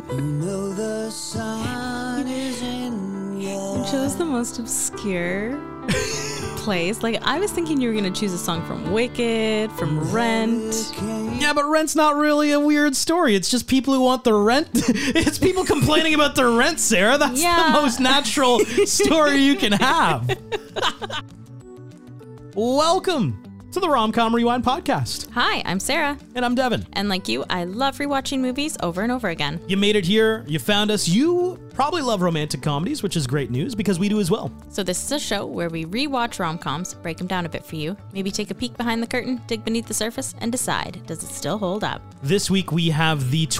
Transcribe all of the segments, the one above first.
You know the sun is in your You chose the most obscure place. Like, I was thinking you were going to choose a song from Wicked, from Rent. Yeah, but Rent's not really a weird story. It's just people who want the rent. It's people complaining about their rent, Sarah. That's the most natural story you can have. Welcome to the Rom-Com Rewind podcast. Hi, I'm Sarah. And I'm Devin. And like you, I love rewatching movies over and over again. You made it here. You found us. You probably love romantic comedies, which is great news because we do as well. So this is a show where we rewatch rom-coms, break them down a bit for you, maybe take a peek behind the curtain, dig beneath the surface, and decide, does it still hold up? This week we have the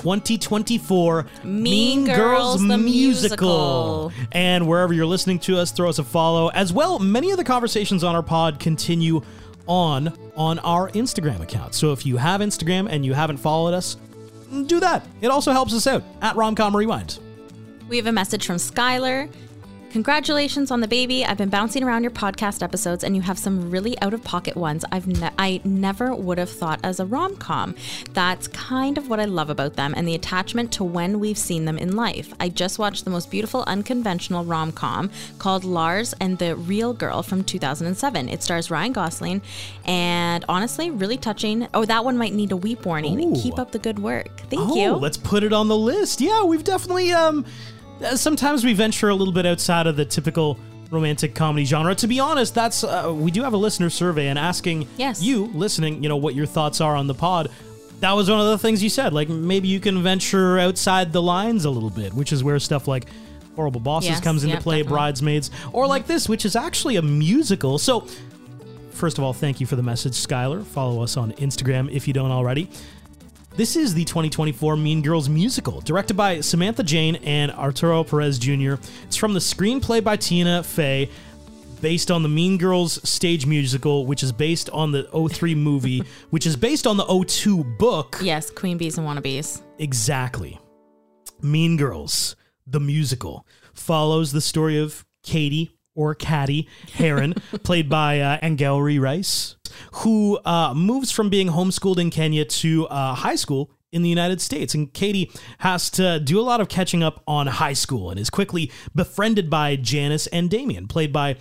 2024 Mean Girls, the musical. And wherever you're listening to us, throw us a follow. As well, many of the conversations on our pod continue on our Instagram account. So if you have Instagram and you haven't followed us, do that. It also helps us out at Rom-Com Rewind. We have a message from Skylar. Congratulations on the baby. I've been bouncing around your podcast episodes and you have some really out-of-pocket ones I never would have thought as a rom-com. That's kind of what I love about them and the attachment to when we've seen them in life. I just watched the most beautiful unconventional rom-com called Lars and the Real Girl from 2007. It stars Ryan Gosling and honestly, really touching. Oh, that one might need a weep warning. Ooh. Keep up the good work. Thank you. Let's put it on the list. Yeah, we've definitely... sometimes we venture a little bit outside of the typical romantic comedy genre. To be honest, that's we do have a listener survey and asking you listening, what your thoughts are on the pod. That was one of the things you said. Like maybe you can venture outside the lines a little bit, which is where stuff like Horrible Bosses comes into play, definitely. Bridesmaids, or like this, which is actually a musical. So first of all, thank you for the message, Skylar. Follow us on Instagram if you don't already. This is the 2024 Mean Girls musical, directed by Samantha Jane and Arturo Perez Jr. It's from the screenplay by Tina Fey, based on the Mean Girls stage musical, which is based on the 2003 movie, which is based on the 2002 book. Yes, Queen Bees and Wannabes. Exactly. Mean Girls, the musical, follows the story of Katie, or Caddy Heron, played by Angel Rice, who moves from being homeschooled in Kenya to high school in the United States. And Katie has to do a lot of catching up on high school and is quickly befriended by Janice and Damien, played by,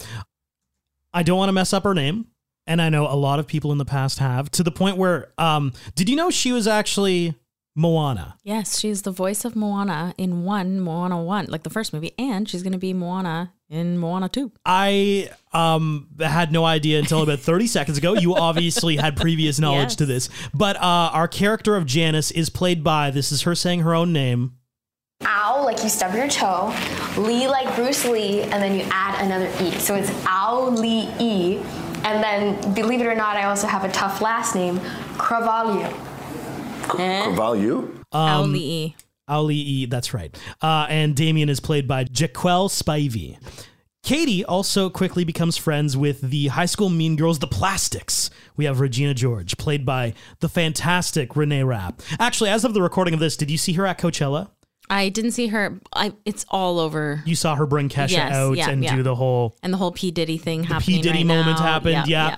I don't want to mess up her name, and I know a lot of people in the past have, to the point where, did you know she was actually Moana? Yes, she's the voice of Moana in Moana 1, like the first movie, and she's going to be Moana in Moana 2. I had no idea until about 30 seconds ago. You obviously had previous knowledge to this. But our character of Janice is played by, this is her saying her own name. Ow, like you stub your toe. Lee, like Bruce Lee, and then you add another E. So it's Ow Lee E. And then, believe it or not, I also have a tough last name, Carvalho. Carvalho? Auli'i. Auli'i, that's right. And Damien is played by Jaquel Spivey. Katie also quickly becomes friends with the high school mean girls, the Plastics. We have Regina George, played by the fantastic Renee Rapp. Actually, as of the recording of this, did you see her at Coachella? I didn't see her. It's all over. You saw her bring Kesha out and do the whole... And the whole P. Diddy thing happening P. Diddy right moment now. happened, yeah.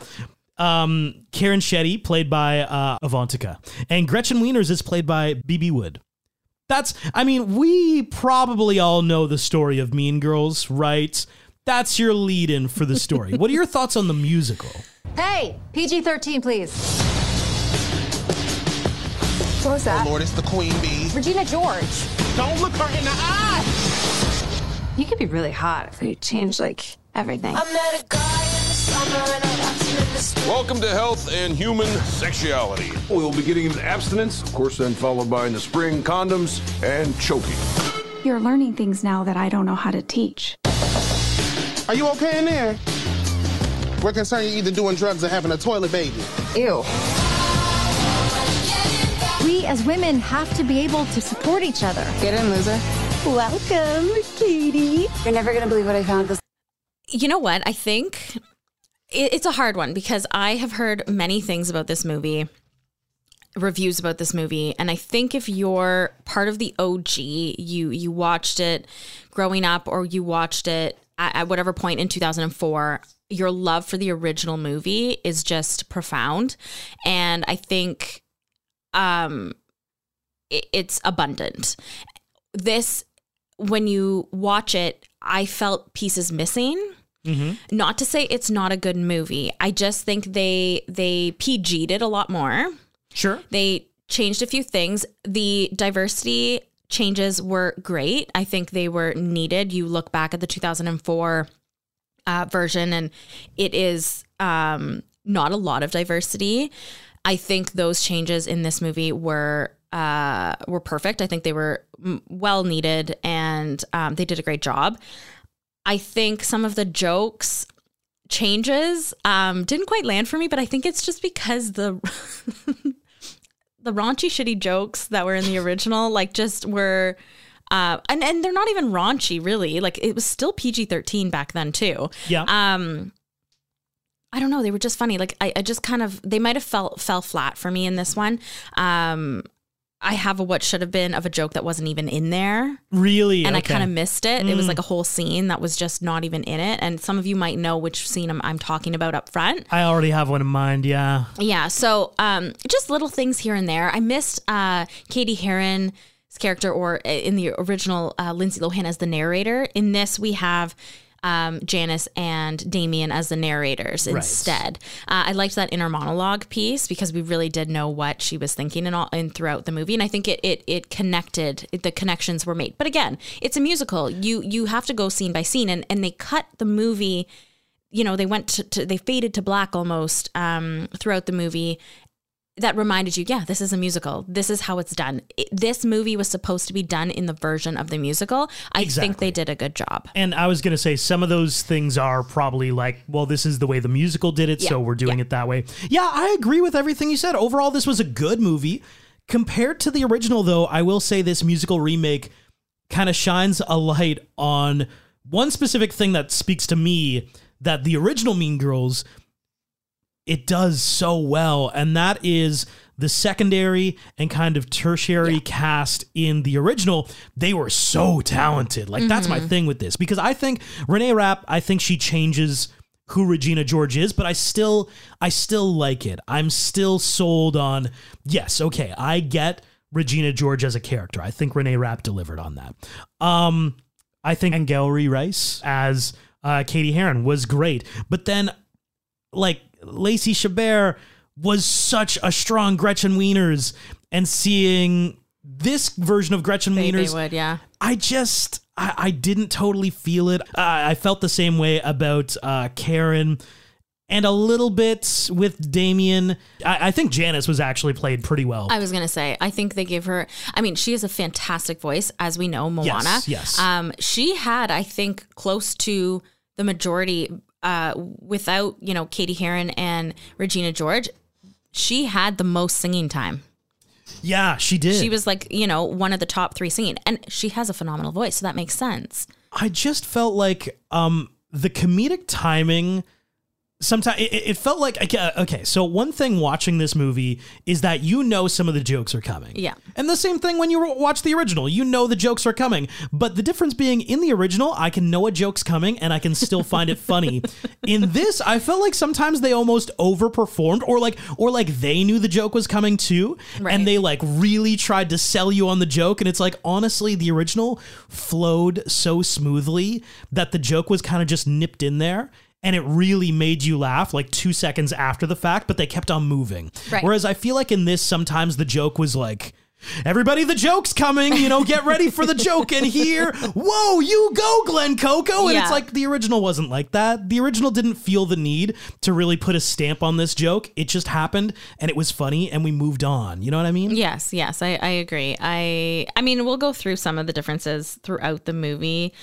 Karen Shetty, played by Avantika. And Gretchen Wieners is played by BB Wood. We probably all know the story of Mean Girls, right? That's your lead-in for the story. What are your thoughts on the musical? Hey, PG-13, please. What was that? Oh, Lord, it's the Queen Bee. Regina George. Don't look her in the eye. You could be really hot if you change, everything. I met a guy in the summer and I watched him in the street. Welcome to Health and Human Sexuality. We'll be getting into abstinence, of course, then followed by in the spring, condoms and choking. You're learning things now that I don't know how to teach. Are you okay in there? We're concerned you're either doing drugs or having a toilet baby. Ew. We as women have to be able to support each other. Get in, loser. Welcome, Katie. You're never going to believe what I found. You know what? I think it's a hard one because I have heard many things about this movie, reviews about this movie. And I think if you're part of the OG, you watched it growing up or you watched it at whatever point in 2004, your love for the original movie is just profound. And I think it's abundant. this, when you watch it, I felt pieces missing. Mm-hmm. Not to say it's not a good movie. I just think they PG'd it a lot more. Sure. They changed a few things. The diversity changes were great. I think they were needed. You look back at the 2004 version and it is not a lot of diversity. I think those changes in this movie were perfect. I think they were well needed and they did a great job. I think some of the jokes changes didn't quite land for me, but I think it's just because the raunchy, shitty jokes that were in the original, like, just were, and they're not even raunchy, really. Like, it was still PG-13 back then too. Yeah. I don't know. They were just funny. Like, I just kind of, they might have fell flat for me in this one. I have a what should have been of a joke that wasn't even in there. Really? And I kind of missed it. It was like a whole scene that was just not even in it. And some of you might know which scene I'm talking about up front. I already have one in mind, yeah. Yeah, so just little things here and there. I missed Katie Heron's character, or in the original, Lindsay Lohan as the narrator. In this, we have Janice and Damien as the narrators instead. Right. I liked that inner monologue piece because we really did know what she was thinking and throughout the movie, and I think it connected. The connections were made, but again, it's a musical. You have to go scene by scene, and they cut the movie. You know, they went they faded to black almost throughout the movie. That reminded you, yeah, this is a musical. This is how it's done. This movie was supposed to be done in the version of the musical. I think they did a good job. And I was going to say, some of those things are probably like, well, this is the way the musical did it, so we're doing it that way. Yeah, I agree with everything you said. Overall, this was a good movie. Compared to the original, though, I will say this musical remake kind of shines a light on one specific thing that speaks to me, that the original Mean Girls, it does so well, and that is the secondary and kind of tertiary cast in the original. They were so talented. Like, that's my thing with this, because I think Renee Rapp, I think she changes who Regina George is, but I still like it. I'm still sold on, yes, okay, I get Regina George as a character. I think Renee Rapp delivered on that. I think Angourie Rice as Katie Heron was great, but then, like, Lacey Chabert was such a strong Gretchen Wieners, and seeing this version of Gretchen Wieners, I didn't totally feel it. I felt the same way about Karen, and a little bit with Damien. I think Janice was actually played pretty well. I was going to say, I think they gave her, I mean, she has a fantastic voice, as we know, Moana. Yes. She had, I think, close to the majority. Without, Katie Heron and Regina George, she had the most singing time. Yeah, she did. She was like, one of the top 3 singing, and she has a phenomenal voice, so that makes sense. I just felt like the comedic timing, sometimes it felt like, okay, so one thing watching this movie is that some of the jokes are coming. Yeah. And the same thing when you watch the original, the jokes are coming. But the difference being, in the original, I can know a joke's coming and I can still find it funny. In this, I felt like sometimes they almost overperformed, or like they knew the joke was coming too. Right. And they like really tried to sell you on the joke. And it's like, honestly, the original flowed so smoothly that the joke was kind of just nipped in there. And it really made you laugh like 2 seconds after the fact, but they kept on moving. Right. Whereas I feel like in this, sometimes the joke was like, everybody, the joke's coming, get ready for the joke. And here, whoa, you go, Glenn Coco. And it's like, the original wasn't like that. The original didn't feel the need to really put a stamp on this joke. It just happened and it was funny and we moved on. You know what I mean? Yes, I agree. I mean, we'll go through some of the differences throughout the movie.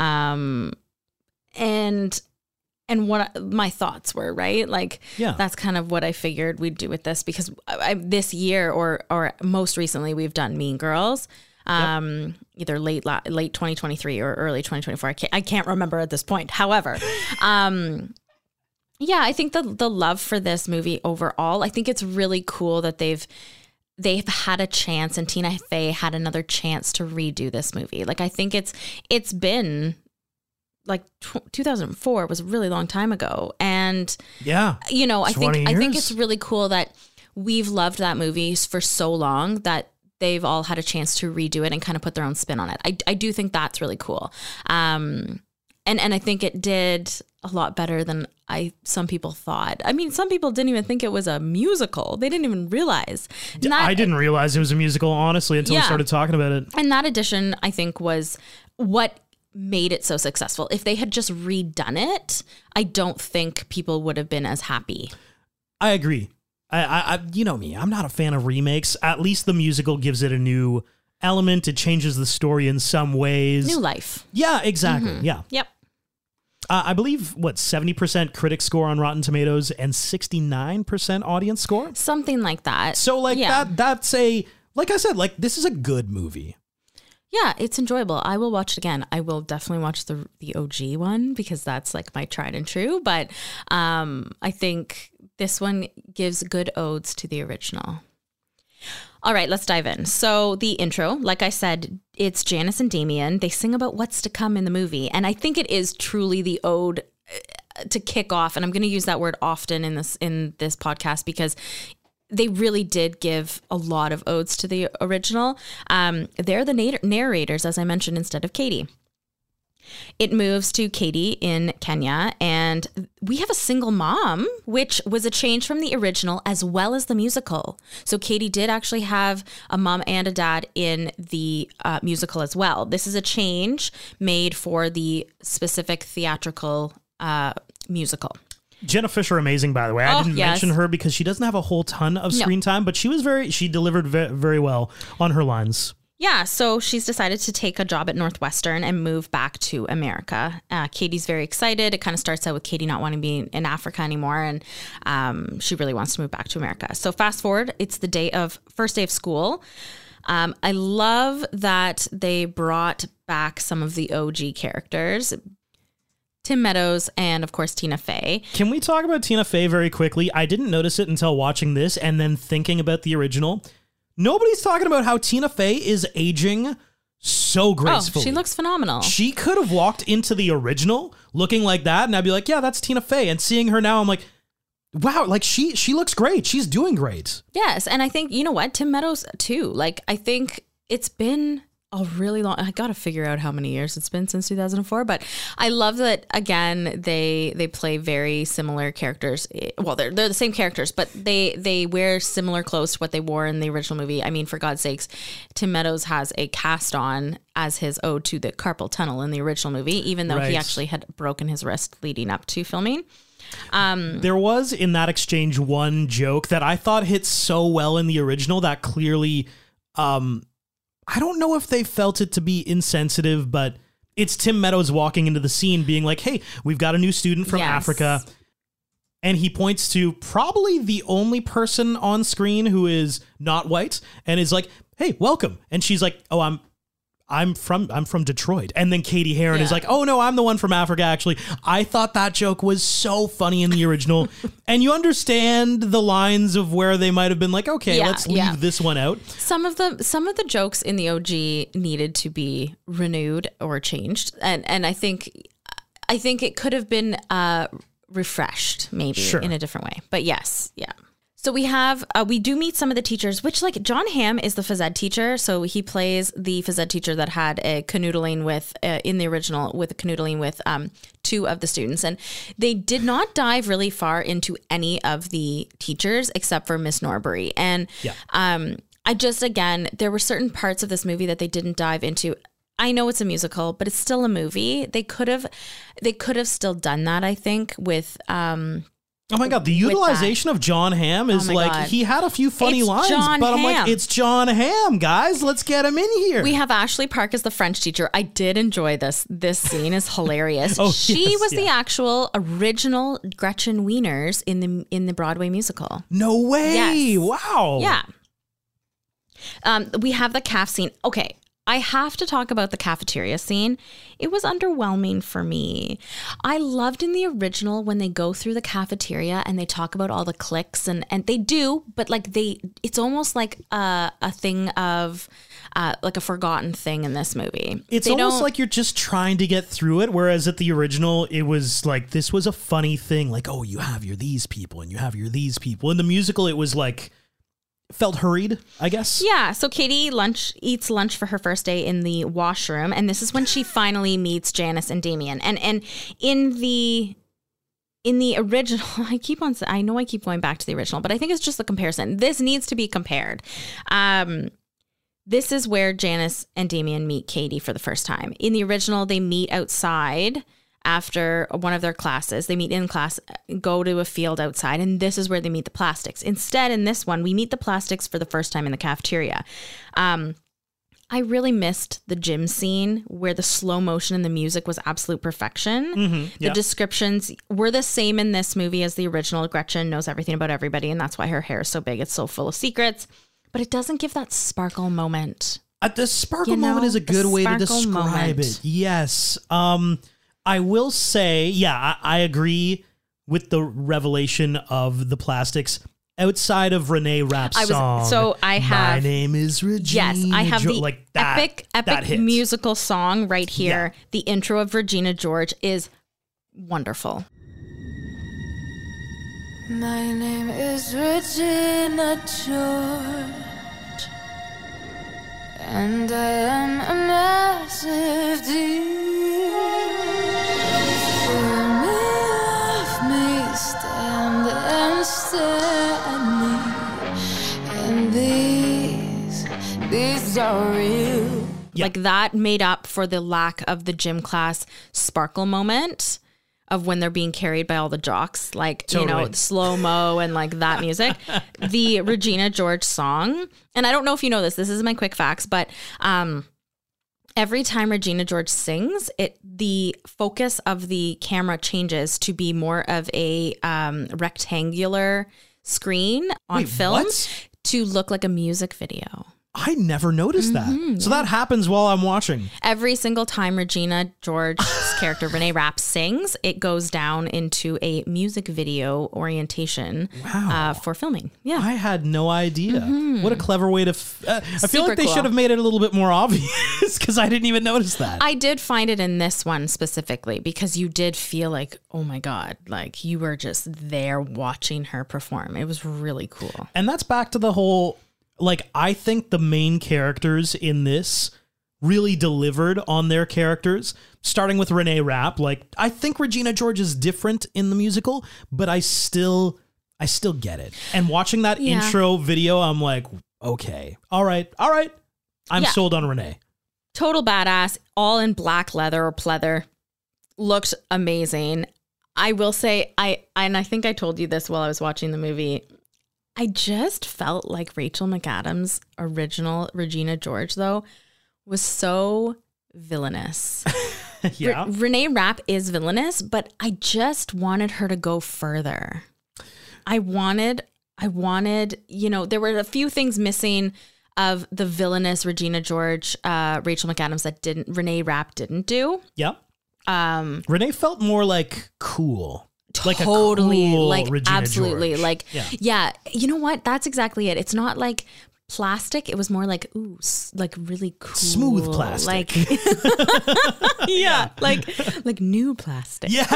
And what my thoughts were, right? Like, that's kind of what I figured we'd do with this, because this year or most recently we've done Mean Girls, either late 2023 or early 2024. I can't remember at this point. However, I think the love for this movie overall, I think it's really cool that they've had a chance, and Tina Fey had another chance to redo this movie. Like, I think it's been like 2004 was a really long time ago. And I think it's really cool that we've loved that movie for so long that they've all had a chance to redo it and kind of put their own spin on it. I do think that's really cool. And I think it did a lot better than some people thought. I mean, some people didn't even think it was a musical. They didn't even realize. I didn't realize it was a musical, honestly, until we started talking about it. And that addition, I think, was what made it so successful. If they had just redone it, I don't think people would have been as happy. I agree. I you know me, I'm not a fan of remakes. At least the musical gives it a new element. It changes the story in some ways. New life. Yeah, exactly. Yeah. Yep. I believe, 70% critic score on Rotten Tomatoes and 69% audience score? Something like that. So, like, that's like I said, like, this is a good movie. Yeah, it's enjoyable. I will watch it again. I will definitely watch the OG one because that's, like, my tried and true. But I think this one gives good odes to the original. All right, let's dive in. So the intro, like I said, it's Janice and Damien. They sing about what's to come in the movie. And I think it is truly the ode to kick off. And I'm going to use that word often in this podcast because they really did give a lot of odes to the original. They're the narrators, as I mentioned, instead of Katie. It moves to Katie in Kenya, and we have a single mom, which was a change from the original as well as the musical. So Katie did actually have a mom and a dad in the musical as well. This is a change made for the specific theatrical musical. Jenna Fisher, amazing, by the way. I didn't mention her because she doesn't have a whole ton of screen time, but she delivered very well on her lines. Yeah, so she's decided to take a job at Northwestern and move back to America. Katie's very excited. It kind of starts out with Katie not wanting to be in Africa anymore, and she really wants to move back to America. So fast forward, it's the first day of school. I love that they brought back some of the OG characters. Tim Meadows and, of course, Tina Fey. Can we talk about Tina Fey very quickly? I didn't notice it until watching this and then thinking about the original. Nobody's talking about how Tina Fey is aging so gracefully. Oh, she looks phenomenal. She could have walked into the original looking like that, and I'd be like, yeah, that's Tina Fey. And seeing her now, I'm like, wow, like she looks great. She's doing great. Yes, and I think, you know what, Tim Meadows too. Like, I think it's been a really long, I got to figure out how many years it's been since 2004, but I love that, again, they play very similar characters. Well, they're the same characters, but they wear similar clothes to what they wore in the original movie. I mean, for God's sakes, Tim Meadows has a cast on as his ode to the carpal tunnel in the original movie, even though he actually had broken his wrist leading up to filming. There was, in that exchange, one joke that I thought hit so well in the original that clearly, I don't know if they felt it to be insensitive, but it's Tim Meadows walking into the scene being like, hey, we've got a new student from Africa. And he points to probably the only person on screen who is not white and is like, hey, welcome. And she's like, oh, I'm from Detroit. And then Katie Heron is like, oh no, I'm the one from Africa, actually. I thought that joke was so funny in the original. And you understand the lines of where they might have been like, okay, let's leave this one out. Some of the jokes in the OG needed to be renewed or changed. And I think it could have been refreshed maybe in a different way. But yes, yeah. So we do meet some of the teachers, which, like, John Hamm is the phys ed teacher. So he plays the phys ed teacher that had a canoodling with, in the original, with a canoodling with two of the students. And they did not dive really far into any of the teachers except for Miss Norbury. And again, there were certain parts of this movie that they didn't dive into. I know it's a musical, but it's still a movie. They could have still done that, I think, with... Oh my God, the utilization of John Hamm is like, he had a few funny lines, but I'm like, it's John Hamm, guys. Let's get him in here. We have Ashley Park as the French teacher. I did enjoy this. This scene is hilarious. She was the actual original Gretchen Wieners in the Broadway musical. No way. Yes. Wow. Yeah. We have the calf scene. Okay. I have to talk about the cafeteria scene. It was underwhelming for me. I loved in the original when they go through the cafeteria and they talk about all the cliques and they do, but like it's almost like a thing of like a forgotten thing in this movie. It's almost like you're just trying to get through it. Whereas at the original, it was like, this was a funny thing. Like, oh, you have your these people and you have your these people. In the musical, it was like, felt hurried, I guess. Yeah, so Katie eats lunch for her first day in the washroom, and this is when she finally meets Janice and Damien. And in the original, I know I keep going back to the original, but I think it's just the comparison. This needs to be compared. This is where Janice and Damien meet Katie for the first time. In the original, they meet outside after one of their classes. They meet in class, go to a field outside, and this is where they meet the Plastics. Instead, in this one, we meet the Plastics for the first time in the cafeteria. I really missed the gym scene where the slow motion and the music was absolute perfection. The descriptions were the same in this movie as the original. Gretchen knows everything about everybody, and that's why her hair is so big. It's so full of secrets, but it doesn't give that sparkle moment. The sparkle moment is a good way to describe it. Yes. I will say, I agree with the revelation of the Plastics. Outside of Renee Rapp's song, My Name is Regina. Yes, I have the epic hits. musical song right here. Yeah. The intro of Regina George is wonderful. My name is Regina George, and I am a massive deal. Feel me, love me, stand and stare at me, and these are real. Like that made up for the lack of the gym class sparkle moment of when they're being carried by all the jocks, like, totally. Slow-mo and like that music. The Regina George song, and I don't know if you know this is my quick facts, but every time Regina George sings, the focus of the camera changes to be more of a rectangular screen on film to look like a music video. I never noticed that. So that happens while I'm watching. Every single time Regina George's character, Renee Rapp, sings, it goes down into a music video orientation for filming. Yeah. I had no idea. What a clever way to... I feel like they should have made it a little bit more obvious because I didn't even notice that. I did find it in this one specifically because you did feel like, oh my God, like you were just there watching her perform. It was really cool. And that's back to the whole... Like, I think the main characters in this really delivered on their characters, starting with Renee Rapp. Like, I think Regina George is different in the musical, but I still get it. And watching that intro video, I'm like, okay, all right. I'm sold on Renee. Total badass, all in black leather or pleather. Looked amazing. I will say, I think I told you this while I was watching the movie. I just felt like Rachel McAdams' original Regina George, though, was so villainous. Renee Rapp is villainous, but I just wanted her to go further. I wanted, there were a few things missing of the villainous Regina George, Rachel McAdams that Renee Rapp didn't do. Yep. Renee felt more like cool. Like totally, a cool like Regina absolutely, George. like yeah. You know what? That's exactly it. It's not like plastic. It was more like like really cool, smooth plastic. Like like new plastic. Yeah,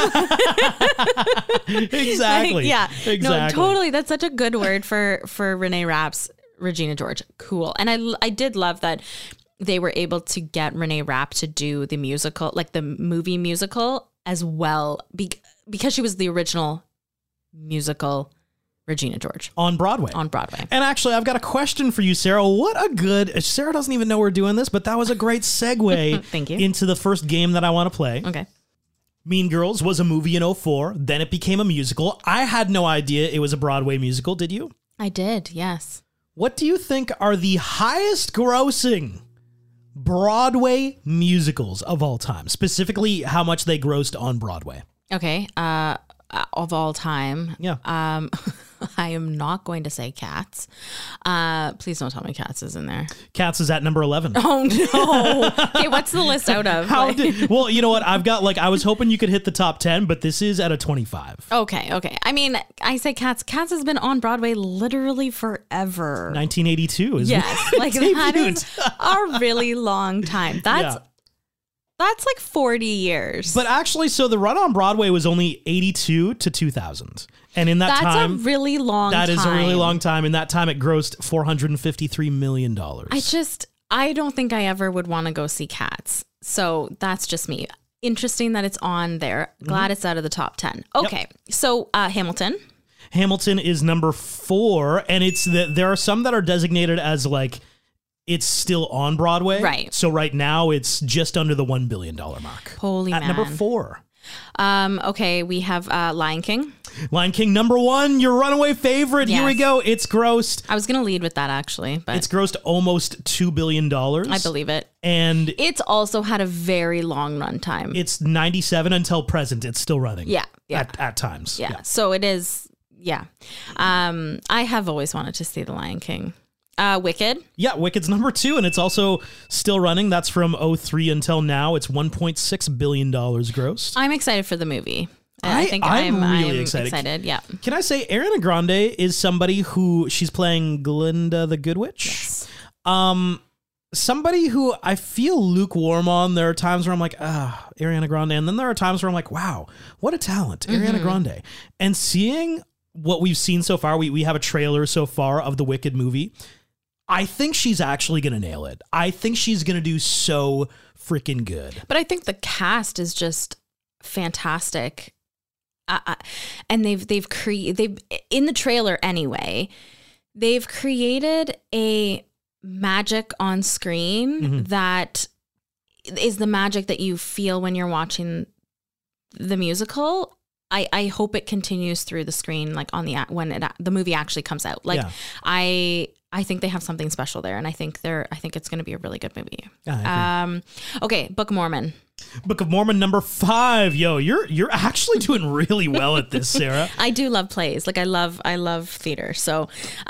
exactly. Exactly. No, totally. That's such a good word for Renee Rapp's Regina George. Cool. And I did love that they were able to get Renee Rapp to do the musical, like the movie musical as well, because she was the original musical Regina George. On Broadway. And actually, I've got a question for you, Sarah. Sarah doesn't even know we're doing this, but that was a great segue Thank you. into the first game that I want to play. Okay. Mean Girls was a movie in 2004. Then it became a musical. I had no idea it was a Broadway musical. Did you? I did, yes. What do you think are the highest grossing Broadway musicals of all time? Specifically, how much they grossed on Broadway. Okay. Of all time. Yeah. I am not going to say Cats. Please don't tell me Cats is in there. Cats is at number 11. Oh, no. Okay, what's the list out of? Well, you know what? I've got, I was hoping you could hit the top 10, but this is at a 25. Okay. I mean, I say Cats. Cats has been on Broadway literally forever. 1982 is yes, like that is a really long time. That's like 40 years. But actually, so the run on Broadway was only 82 to 2000. And in that time... That's a really long time. That is a really long time. In that time, it grossed $453 million. I don't think I ever would want to go see Cats. So that's just me. Interesting that it's on there. Glad it's out of the top 10. Okay, so Hamilton. Hamilton is number 4, and there are some that are designated as like it's still on Broadway. Right. So right now it's just under the $1 billion mark. Holy man. At number 4. Okay, we have Lion King. Lion King, number 1, your runaway favorite. Yes. Here we go. It's grossed. I was going to lead with that actually, but it's grossed almost $2 billion. I believe it. And it's also had a very long run time. It's 97 until present. It's still running. Yeah. At times. Yeah. So it is. Yeah. I have always wanted to see The Lion King. Wicked. Yeah, Wicked's number 2, and it's also still running. That's from 2003 until now. It's $1.6 billion grossed. I'm excited for the movie. I'm really excited. Yeah. Can I say Ariana Grande is somebody who she's playing Glinda the Good Witch? Yes. Somebody who I feel lukewarm on. There are times where I'm like, Ariana Grande. And then there are times where I'm like, wow, what a talent, Ariana Grande. And seeing what we've seen so far, we have a trailer so far of the Wicked movie. I think she's actually going to nail it. I think she's going to do so freaking good. But I think the cast is just fantastic. And they've in the trailer anyway, they've created a magic on screen that is the magic that you feel when you're watching the musical. I hope it continues through the screen, like on the movie actually comes out. Like I think they have something special there, and I think it's going to be a really good movie. Okay, Book of Mormon. Book of Mormon number 5. Yo, you're actually doing really well at this, Sarah. I do love plays. Like I love theater. So,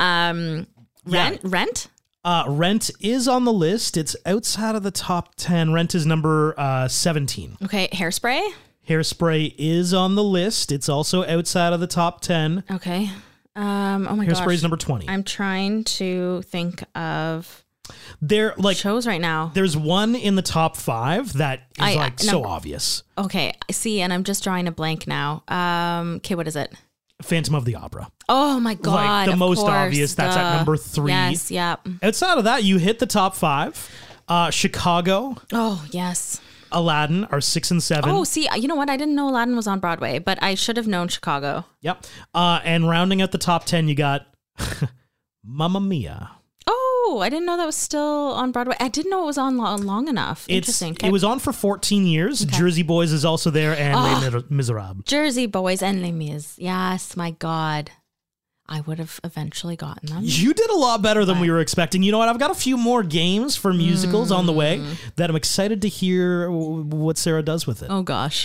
Rent. Rent is on the list. It's outside of the top 10. Rent is number 17. Okay, Hairspray. Hairspray is on the list. It's also outside of the top 10. Okay. Oh my gosh. Hairspray is number 20. I'm trying to think of shows right now. There's one in the top 5 that is so obvious. Okay. See, and I'm just drawing a blank now. Okay, what is it? Phantom of the Opera. Oh my God. Like the most obvious. That's at number 3. Yes, yep. Outside of that, you hit the top 5. Chicago. Oh, yes. Aladdin are 6 and 7. Oh, see, you know what? I didn't know Aladdin was on Broadway, but I should have known Chicago. Yep. And rounding out the top 10, you got Mamma Mia. Oh, I didn't know that was still on Broadway. I didn't know it was on long enough. Interesting. It was on for 14 years. Okay. Jersey Boys is also there, and Les Miserables. Jersey Boys and Les Mis. Yes, my God. I would have eventually gotten them. You did a lot better than we were expecting. You know what? I've got a few more games for musicals on the way that I'm excited to hear what Sarah does with it. Oh, gosh.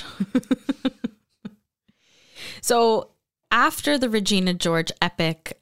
So after the Regina George epic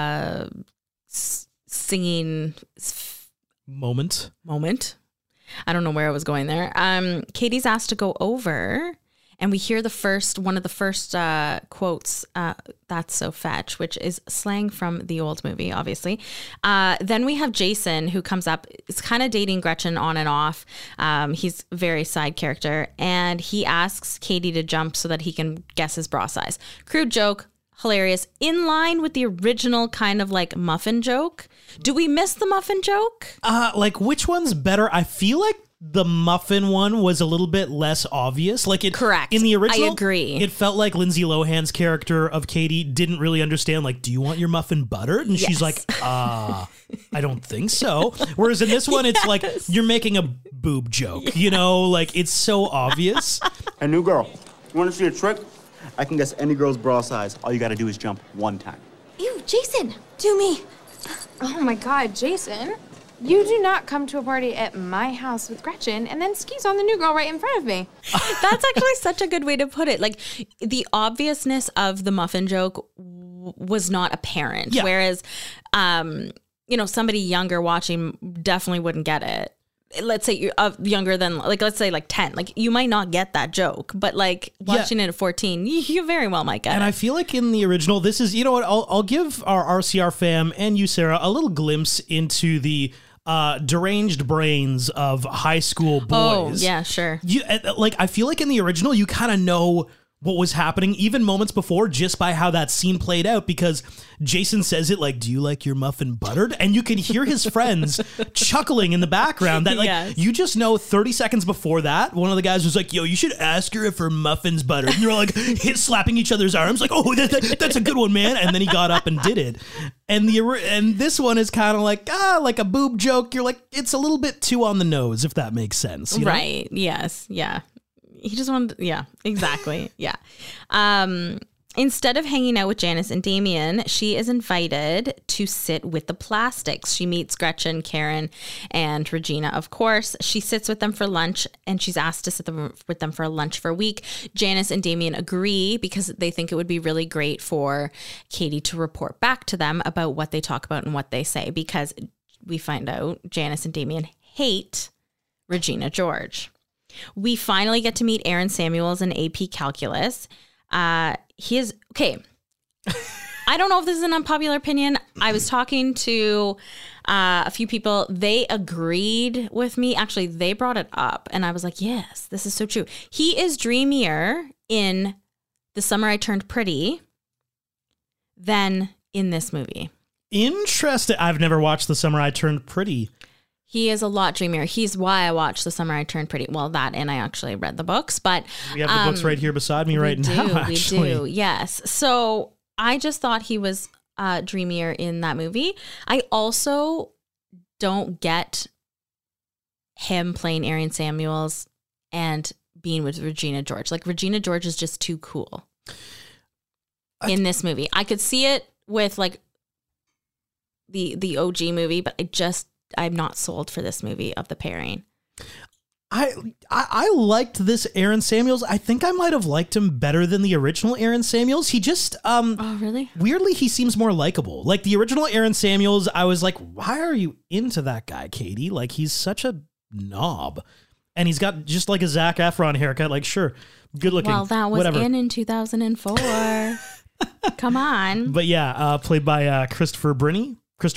singing moment, I don't know where I was going there. Katie's asked to go over. And we hear one of the first quotes, "That's so fetch," which is slang from the old movie, obviously. Then we have Jason, who comes up. It's kind of dating Gretchen on and off. He's a very side character. And he asks Katie to jump so that he can guess his bra size. Crude joke, hilarious. In line with the original kind of like muffin joke. Do we miss the muffin joke? Like which one's better? I feel like the muffin one was a little bit less obvious. Correct. In the original, I agree. It felt like Lindsay Lohan's character of Katie didn't really understand, like, do you want your muffin buttered? And she's like, I don't think so. Whereas in this one, it's like, you're making a boob joke, you know? Like, it's so obvious. A new girl. You want to see a trick? I can guess any girl's bra size. All you got to do is jump one time. Ew, Jason, do me. Oh my God, Jason. You do not come to a party at my house with Gretchen and then skis on the new girl right in front of me. That's actually such a good way to put it. Like, the obviousness of the muffin joke was not apparent. Yeah. Whereas, somebody younger watching definitely wouldn't get it. Let's say you're younger than, let's say 10. Like, you might not get that joke, but watching it at 14, you very well might get it. And I feel like in the original, this is, you know what, I'll give our RCR fam and you, Sarah, a little glimpse into the deranged brains of high school boys. Oh, yeah, sure. I feel like in the original, you kind of know what was happening even moments before just by how that scene played out, because Jason says it like, do you like your muffin buttered? And you can hear his friends chuckling in the background that you just know 30 seconds before that, one of the guys was like, yo, you should ask her if her muffin's buttered. And they're like slapping each other's arms like, oh, that's a good one, man. And then he got up and did it. And this one is kind of like a boob joke. You're like, it's a little bit too on the nose, if that makes sense. You know? Right. Yes. Yeah. He just wanted, exactly. Yeah. Instead of hanging out with Janice and Damien, she is invited to sit with the Plastics. She meets Gretchen, Karen, and Regina, of course. She sits with them for lunch, and she's asked to sit with them for lunch for a week. Janice and Damien agree because they think it would be really great for Katie to report back to them about what they talk about and what they say, because we find out Janice and Damien hate Regina George. We finally get to meet Aaron Samuels in AP Calculus. He is, okay, I don't know if this is an unpopular opinion. I was talking to a few people. They agreed with me. Actually, they brought it up, and I was like, yes, this is so true. He is dreamier in The Summer I Turned Pretty than in this movie. Interesting. I've never watched The Summer I Turned Pretty. He is a lot dreamier. He's why I watched The Summer I Turned Pretty. Well, that, and I actually read the books, but we have the books right here beside me right now. Actually, we do. Yes. So I just thought he was dreamier in that movie. I also don't get him playing Aaron Samuels and being with Regina George. Like, Regina George is just too cool in this movie. I could see it with like the OG movie, but I'm not sold for this movie of the pairing. I liked this Aaron Samuels. I think I might have liked him better than the original Aaron Samuels. He just oh, really? Weirdly, he seems more likable. Like the original Aaron Samuels, I was like, why are you into that guy, Katie? Like, he's such a knob. And he's got just like a Zac Efron haircut. Like, sure, good looking. Well, that was whatever. in 2004. Come on. But yeah, played by Christopher Briney.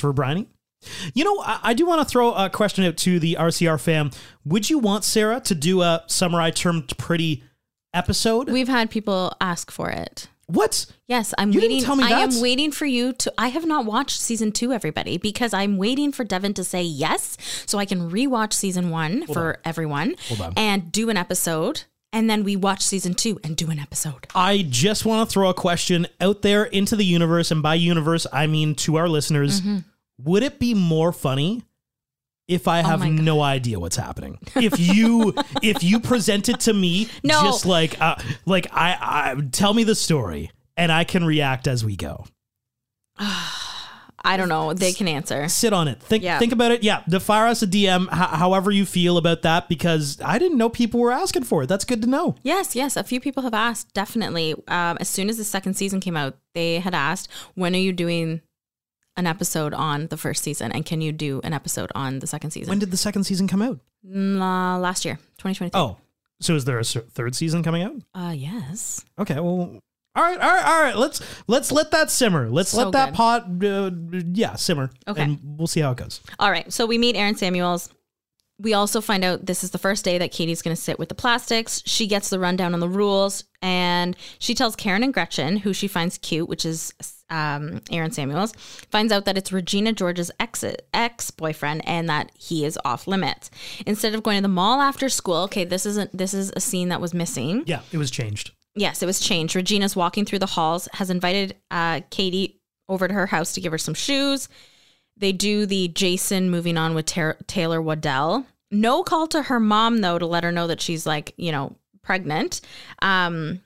You know, I do want to throw a question out to the RCR fam. Would you want Sarah to do a Summer I Turned Pretty episode? We've had people ask for it. What? Yes, you waiting. Didn't tell me I am waiting for you to. I have not watched season 2, everybody, because I'm waiting for Devin to say yes, so I can rewatch season 1 for everyone and do an episode. And then we watch season 2 and do an episode. I just want to throw a question out there into the universe, and by universe, I mean to our listeners. Mm-hmm. Would it be more funny if I have no idea what's happening? If you present it to me, just like I tell me the story and I can react as we go. I don't know. They can answer. Sit on it. Think about it. Yeah. Fire us a DM, however you feel about that, because I didn't know people were asking for it. That's good to know. Yes. A few people have asked, definitely. As soon as the second season came out, they had asked, when are you doing an episode on the first season, and can you do an episode on the second season? When did the second season come out? Last year, 2023. Oh, so is there a third season coming out? Yes. Okay, well, all right. Let's let that simmer. Let's let that pot, simmer. Okay, and we'll see how it goes. All right. So we meet Aaron Samuels. We also find out this is the first day that Katie's going to sit with the Plastics. She gets the rundown on the rules, and she tells Karen and Gretchen, who she finds cute, which is Aaron Samuels, finds out that it's Regina George's ex-boyfriend and that he is off limits. Instead of going to the mall after school, okay, this is a scene that was missing. Yeah, it was changed. Yes, it was changed. Regina's walking through the halls, has invited Katie over to her house to give her some shoes. They do the Jason moving on with Taylor Waddell. No call to her mom, though, to let her know that she's pregnant. I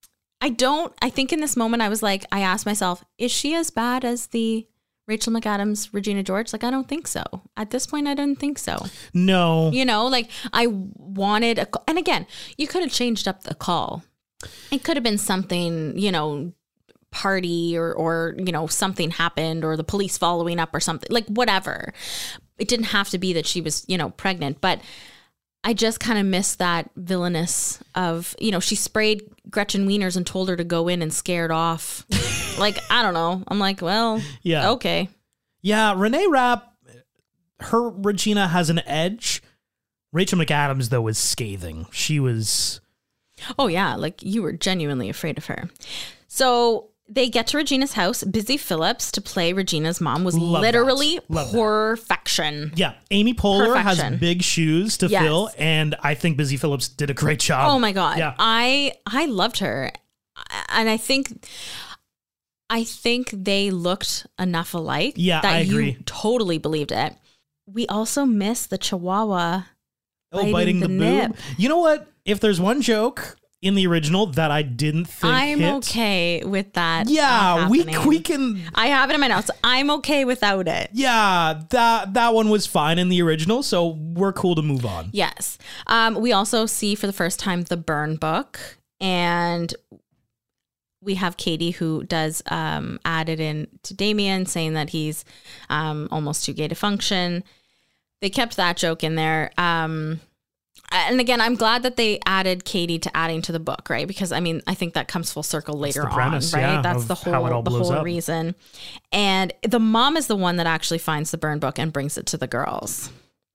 think in this moment I asked myself, is she as bad as the Rachel McAdams, Regina George? Like, I don't think so. At this point, I didn't think so. No. I wanted and again, you could have changed up the call. It could have been something, party or something happened, or the police following up or something, like whatever. It didn't have to be that she was, pregnant, but I just kind of missed that villainous of, she sprayed Gretchen Wieners and told her to go in and scared off. I don't know. I'm like, well, yeah, okay. Yeah. Renee Rapp, her Regina has an edge. Rachel McAdams, though, is scathing. She was... Oh, yeah. Like, you were genuinely afraid of her. So they get to Regina's house. Busy Phillips, to play Regina's mom, was literally perfection. Yeah. Amy Poehler has big shoes to fill, and I think Busy Phillips did a great job. Oh, my God. Yeah. I loved her. And I think they looked enough alike that I agree. You totally believed it. We also missed the Chihuahua biting the nip. boob. You know what? If there's one joke in the original that I didn't think I'm hit, okay with that. Yeah, we can. I have it in my notes. I'm okay without it. Yeah, that one was fine in the original, so we're cool to move on. Yes. We also see for the first time the burn book, and we have Katie who does add it in to Damien, saying that he's almost too gay to function. They kept that joke in there. And again, I'm glad that they added Katie to adding to the book, right? Because I mean, I think that comes full circle later on, premise, right? yeah, That's the whole reason. And the mom is the one that actually finds the burn book and brings it to the girls.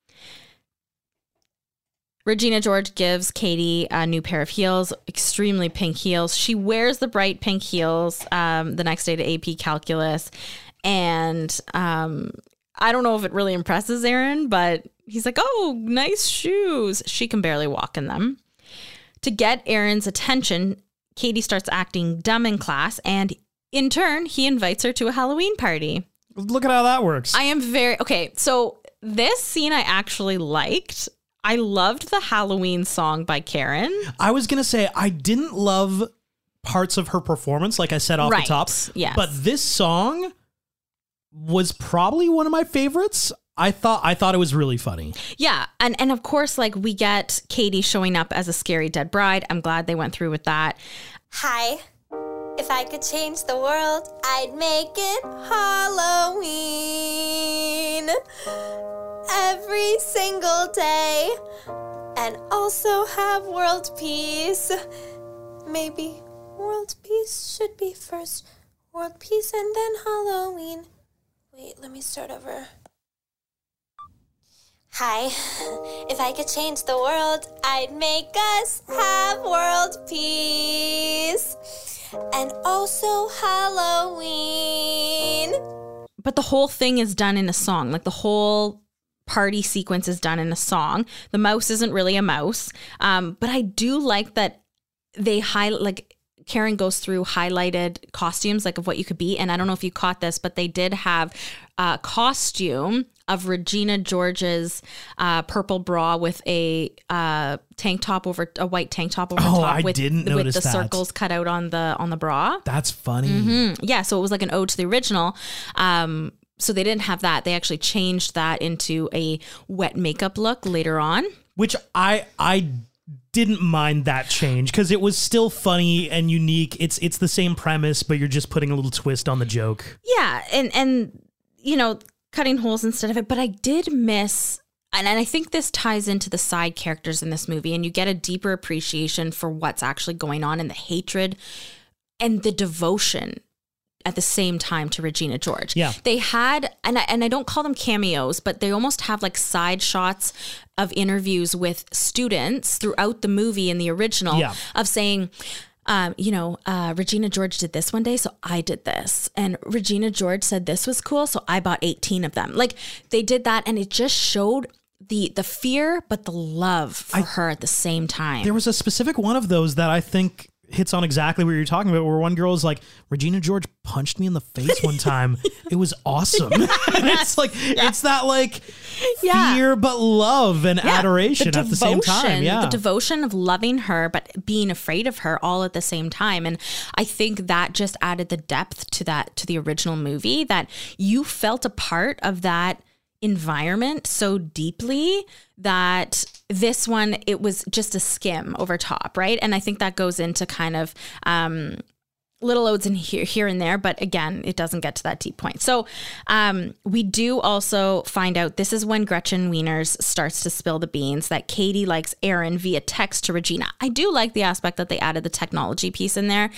Regina George gives Katie a new pair of heels, extremely pink heels. She wears the bright pink heels the next day to AP Calculus. And I don't know if it really impresses Aaron, but he's like, oh, nice shoes. She can barely walk in them. To get Aaron's attention, Katie starts acting dumb in class, and in turn, he invites her to a Halloween party. Look at how that works. Okay, so this scene I actually liked. I loved the Halloween song by Karen. I was going to say, I didn't love parts of her performance, like I said off the top. Yes. But this song was probably one of my favorites. I thought it was really funny. Yeah. And of course, like, we get Katie showing up as a scary dead bride. I'm glad they went through with that. Hi. If I could change the world, I'd make it Halloween every single day, and also have world peace. Maybe world peace should be first. World peace and then Halloween. Wait, let me start over. Hi. If I could change the world, I'd make us have world peace. And also Halloween. But the whole thing is done in a song. Like, the whole party sequence is done in a song. The mouse isn't really a mouse. But I do like that they highlight, like, Karen goes through highlighted costumes, like, of what you could be. And I don't know if you caught this, but they did have a costume of Regina George's purple bra with a tank top over a white tank top over top. I didn't notice with the that. Circles cut out on the bra. That's funny. Mm-hmm. Yeah, so it was like an ode to the original. So they didn't have that. They actually changed that into a wet makeup look later on, which I didn't mind that change because it was still funny and unique. It's the same premise, but you're just putting a little twist on the joke. Yeah, and you know, cutting holes instead of it. But I did miss, and I think this ties into the side characters in this movie, and you get a deeper appreciation for what's actually going on and the hatred and the devotion at the same time to Regina George. Yeah. They had, and I don't call them cameos, but they almost have like side shots of interviews with students throughout the movie in the original of saying, Regina George did this one day, so I did this. And Regina George said this was cool, so I bought 18 of them. Like, they did that, and it just showed the fear, but the love for her at the same time. There was a specific one of those that I think hits on exactly what you're talking about, where one girl is like, Regina George punched me in the face one time. It was awesome. And it's like, it's that like fear, but love and adoration at the same time. Yeah. The devotion of loving her, but being afraid of her all at the same time. And I think that just added the depth to the original movie, that you felt a part of that environment so deeply that this one, it was just a skim over top, right? And I think that goes into kind of little odes in here and there, but again, it doesn't get to that deep point. So we do also find out, this is when Gretchen Wieners starts to spill the beans, that Katie likes Aaron via text to Regina. I do like the aspect that they added the technology piece in there.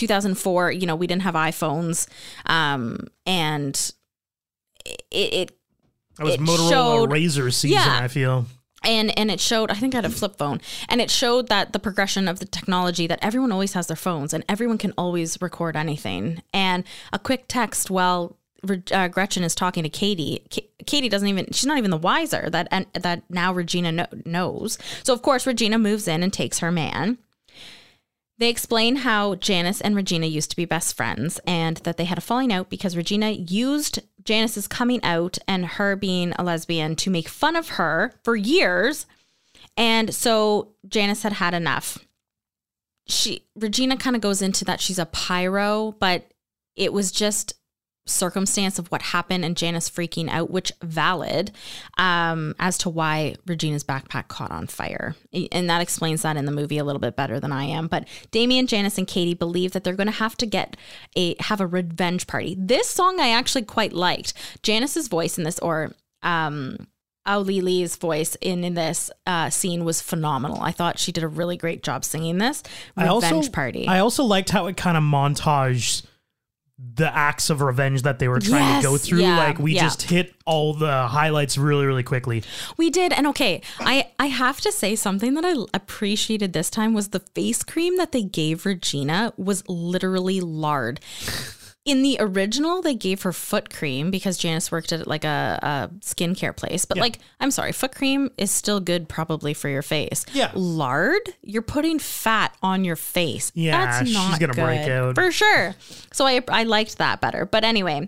2004, we didn't have iPhones, and it That was Motorola Razr season, I feel. And it showed, I think I had a flip phone, and it showed that the progression of the technology, that everyone always has their phones and everyone can always record anything. And a quick text while Gretchen is talking to Katie, Katie she's not even the wiser that now Regina knows. So of course, Regina moves in and takes her man. They explain how Janice and Regina used to be best friends and that they had a falling out because Regina used Janice's coming out and her being a lesbian to make fun of her for years. And so Janice had enough. Regina kind of goes into that she's a pyro, but it was just circumstance of what happened and Janice freaking out, which valid as to why Regina's backpack caught on fire. And that explains that in the movie a little bit better than I am. But Damien, Janice, and Katie believe that they're going to have to have a revenge party. This song I actually quite liked. Janice's voice in this, or Lili's voice in this scene was phenomenal. I thought she did a really great job singing this. Revenge party. I also liked how it kind of montaged the acts of revenge that they were trying to go through. We just hit all the highlights really, really quickly. We did. And okay, I have to say something that I appreciated this time was the face cream that they gave Regina was literally lard. In the original, they gave her foot cream because Janice worked at like a skincare place. But I'm sorry, foot cream is still good probably for your face. Yeah. Lard, you're putting fat on your face. Yeah, that's not she's going to break out. For sure. So I liked that better. But anyway,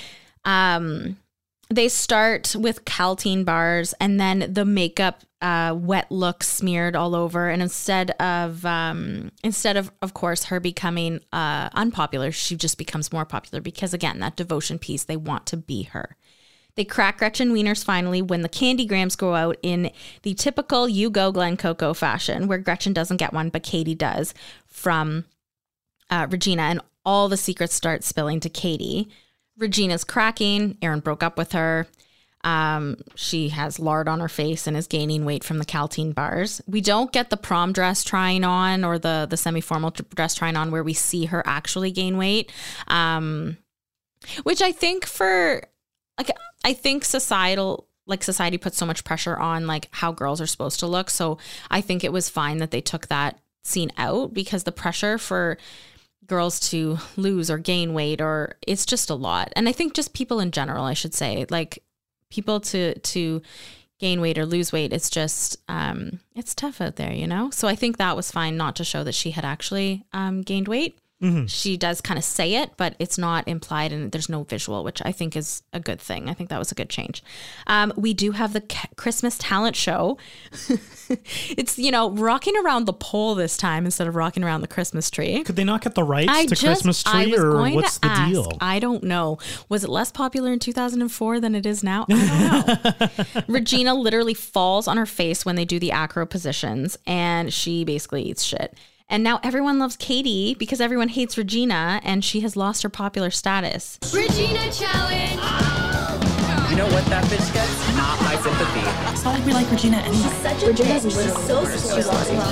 they start with Caltine bars and then the makeup wet look smeared all over, and instead of course her becoming unpopular, she just becomes more popular because again, that devotion piece, they want to be her. They crack Gretchen wieners finally when the candy grams go out in the typical you go Glen Coco fashion, where Gretchen doesn't get one but Katie does from Regina, and all the secrets start spilling to Katie. Regina's cracking. Aaron broke up with her. She has lard on her face and is gaining weight from the Caltine bars. We don't get the prom dress trying on or the semi-formal dress trying on where we see her actually gain weight. Which I think society puts so much pressure on like how girls are supposed to look. So I think it was fine that they took that scene out because the pressure for girls to lose or gain weight, or it's just a lot. And I think just people in general, I should say, like people to gain weight or lose weight, it's just it's tough out there, you know. So I think that was fine not to show that she had actually gained weight. Mm-hmm. She does kind of say it, but it's not implied and there's no visual, which I think is a good thing. I think that was a good change. We do have the Christmas talent show. It's, rocking around the pole this time instead of rocking around the Christmas tree. Could they not get the rights to Christmas tree, or what's the deal? I don't know. Was it less popular in 2004 than it is now? I don't know. Regina literally falls on her face when they do the acro positions and she basically eats shit. And now everyone loves Katie because everyone hates Regina and she has lost her popular status. Regina challenge! You know what that bitch gets? Not my sympathy. It's not like we like Regina anyway. She's such a bitch. She's so spoiled.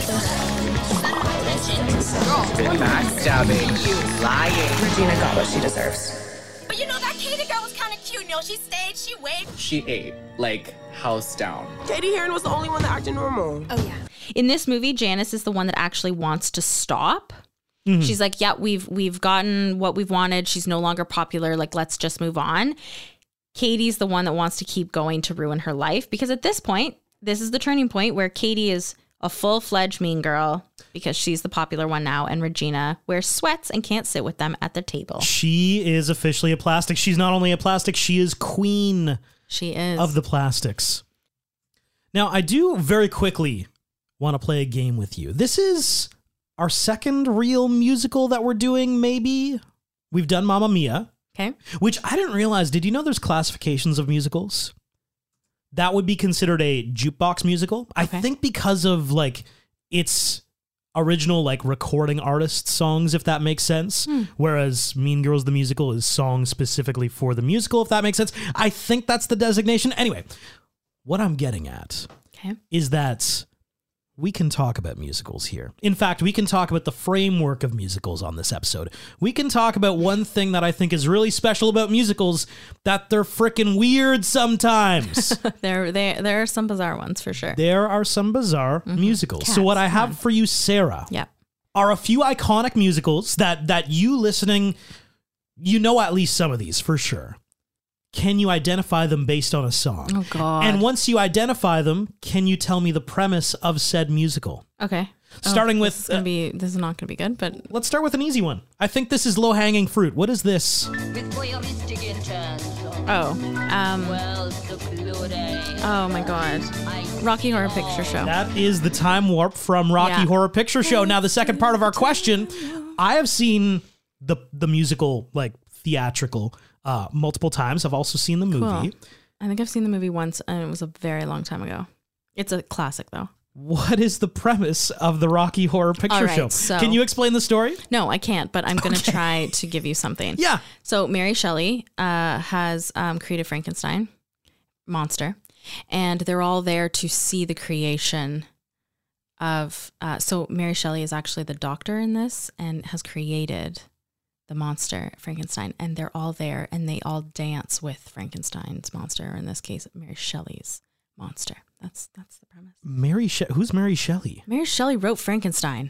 Been backstabbing. You lying. Regina got what she deserves. But that Katie girl was kind of cute. She stayed, she waited. She ate, house down. Katie Heron was the only one that acted normal. Oh, yeah. In this movie, Janice is the one that actually wants to stop. Mm-hmm. She's like, yeah, we've gotten what we've wanted. She's no longer popular. Let's just move on. Katie's the one that wants to keep going to ruin her life because at this point, this is the turning point where Katie is a full-fledged mean girl because she's the popular one now, and Regina wears sweats and can't sit with them at the table. She is officially a plastic. She's not only a plastic, she is queen. She is. Of the plastics. Now, I do very quickly want to play a game with you. This is our second real musical that we're doing, maybe. We've done Mamma Mia. Okay. Which I didn't realize. Did you know there's classifications of musicals? That would be considered a jukebox musical. Okay. I think because of its original recording artist songs, if that makes sense. Whereas Mean Girls the musical is songs specifically for the musical, if that makes sense. I think that's the designation. Anyway, what I'm getting at is that we can talk about musicals here. In fact, we can talk about the framework of musicals on this episode. We can talk about one thing that I think is really special about musicals, that they're freaking weird sometimes. There are some bizarre ones for sure. There are some bizarre musicals. So what I have for you, Sarah, are a few iconic musicals that you listening, you know at least some of these for sure. Can you identify them based on a song? Oh, God. And once you identify them, can you tell me the premise of said musical? Okay. Starting with... This is not going to be good, but... Let's start with an easy one. I think this is low-hanging fruit. What is this? Oh my God. Rocky Horror Picture Show. That is the time warp from Rocky Horror Picture Show. Now, the second part of our question, I have seen the musical, like, theatrical multiple times. I've also seen the movie. Cool. I think I've seen the movie once, and it was a very long time ago. It's a classic, though. What is the premise of the Rocky Horror Picture Show? So, can you explain the story? No, I can't, but I'm going to try to give you something. Yeah. So Mary Shelley has created Frankenstein monster, and they're all there to see the creation of... so Mary Shelley is actually the doctor in this and has created the monster Frankenstein, and they're all there and they all dance with Frankenstein's monster, or in this case Mary Shelley's monster. That's the premise. Who's Mary Shelley? Mary Shelley wrote Frankenstein.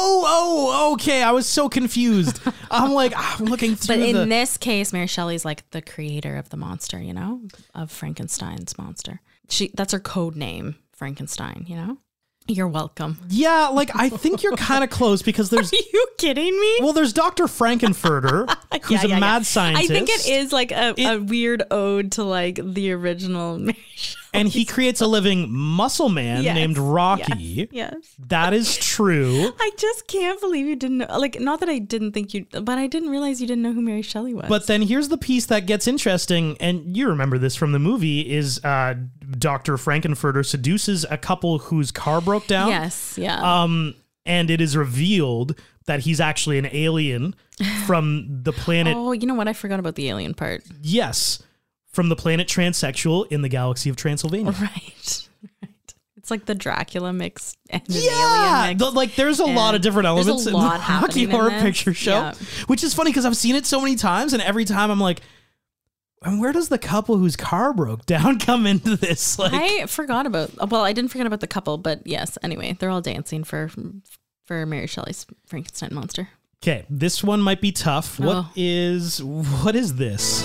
Oh, okay. I was so confused. I'm like, I'm looking through But in this case, Mary Shelley's like the creator of the monster, you know, of Frankenstein's monster. That's her code name, Frankenstein, you know? You're welcome. Yeah, like, I think you're kind of close because there's... Are you kidding me? Well, there's Dr. Frankenfurter, who's a mad scientist. I think it is like a weird ode to like the original Mary Shelley. And he creates a living muscle man named Rocky. Yes. That is true. I just can't believe you didn't know. Like, not that I didn't think you... But I didn't realize you didn't know who Mary Shelley was. But then here's the piece that gets interesting, and you remember this from the movie, is Dr. Frankenfurter seduces a couple whose car broke down. Yes, yeah. And it is revealed that he's actually an alien from the planet... Oh, you know what? I forgot about the alien part. Yes. From the planet Transsexual in the galaxy of Transylvania. Right. It's like the Dracula mix and an alien mix. Like there's a lot of different elements in the Rocky Horror Picture Show, which is funny because I've seen it so many times, and every time I'm like, and where does the couple whose car broke down come into this? Like, I forgot about... Well, I didn't forget about the couple, but yes. Anyway, they're all dancing for Mary Shelley's Frankenstein monster. Okay, this one might be tough. What is this?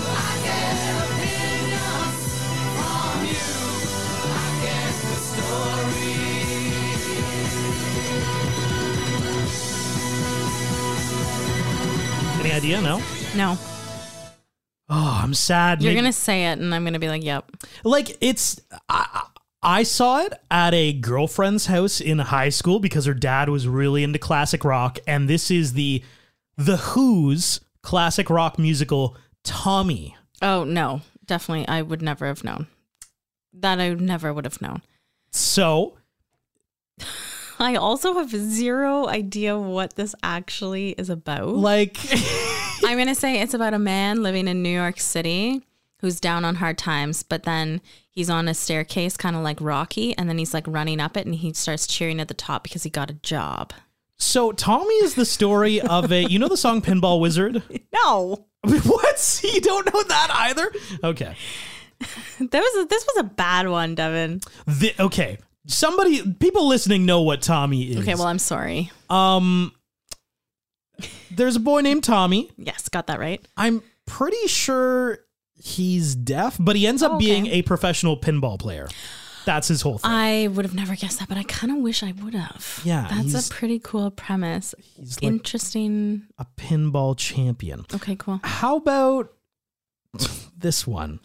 Any idea? No? No. Oh, I'm sad. You're going to say it, and I'm going to be like, yep. Like, it's... I saw it at a girlfriend's house in high school because her dad was really into classic rock, and this is the Who's classic rock musical, Tommy. Oh, no. Definitely, I would never have known. That I never would have known. So... I also have zero idea what this actually is about. Like... I'm going to say it's about a man living in New York City who's down on hard times, but then he's on a staircase kind of like Rocky, and then he's like running up it, and he starts cheering at the top because he got a job. So Tommy is the story of you know the song Pinball Wizard? No. What? You don't know that either? Okay. This was a bad one, Devin. Okay. People listening know what Tommy is. Okay, well, I'm sorry. There's a boy named Tommy. Yes, got that right. I'm pretty sure he's deaf, but he ends up being a professional pinball player. That's his whole thing. I would have never guessed that, but I kind of wish I would have. Yeah. That's a pretty cool premise. He's interesting. Like a pinball champion. Okay, cool. How about this one?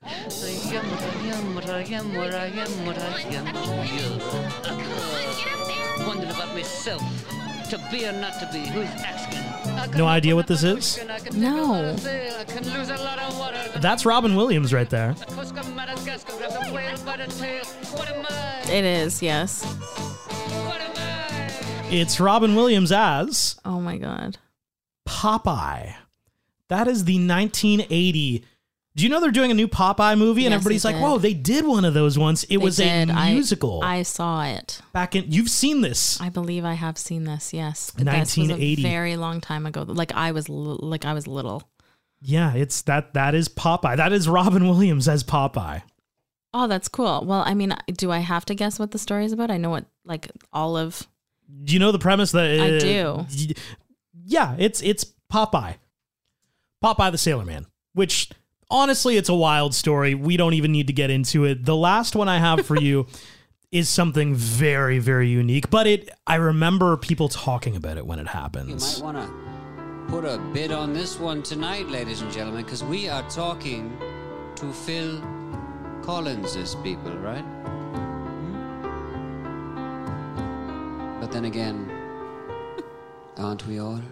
Wondering about myself. To be or not to be, who's asking? No idea what this is? No. That's Robin Williams right there. It is, yes. It's Robin Williams as... Oh my God. Popeye. That is the 1980 Do you know they're doing a new Popeye movie? And Yes, everybody's they like, did. whoa, they did one of those once. It was a musical. I saw it. You've seen this. I believe I have seen this, yes. 1980. This was a very long time ago. Like I was little. Yeah, it's that is Popeye. That is Robin Williams as Popeye. Oh, that's cool. Well, I mean, do I have to guess what the story is about? I know what, like, Olive. Do you know the premise that I do. Yeah, it's Popeye. Popeye the Sailor Man, which honestly, it's a wild story. We don't even need to get into it. The last one I have for you is something very, very unique, but I remember people talking about it when it happens. You might want to put a bid on this one tonight, ladies and gentlemen, because we are talking to Phil Collins's people, right? But then again, aren't we all?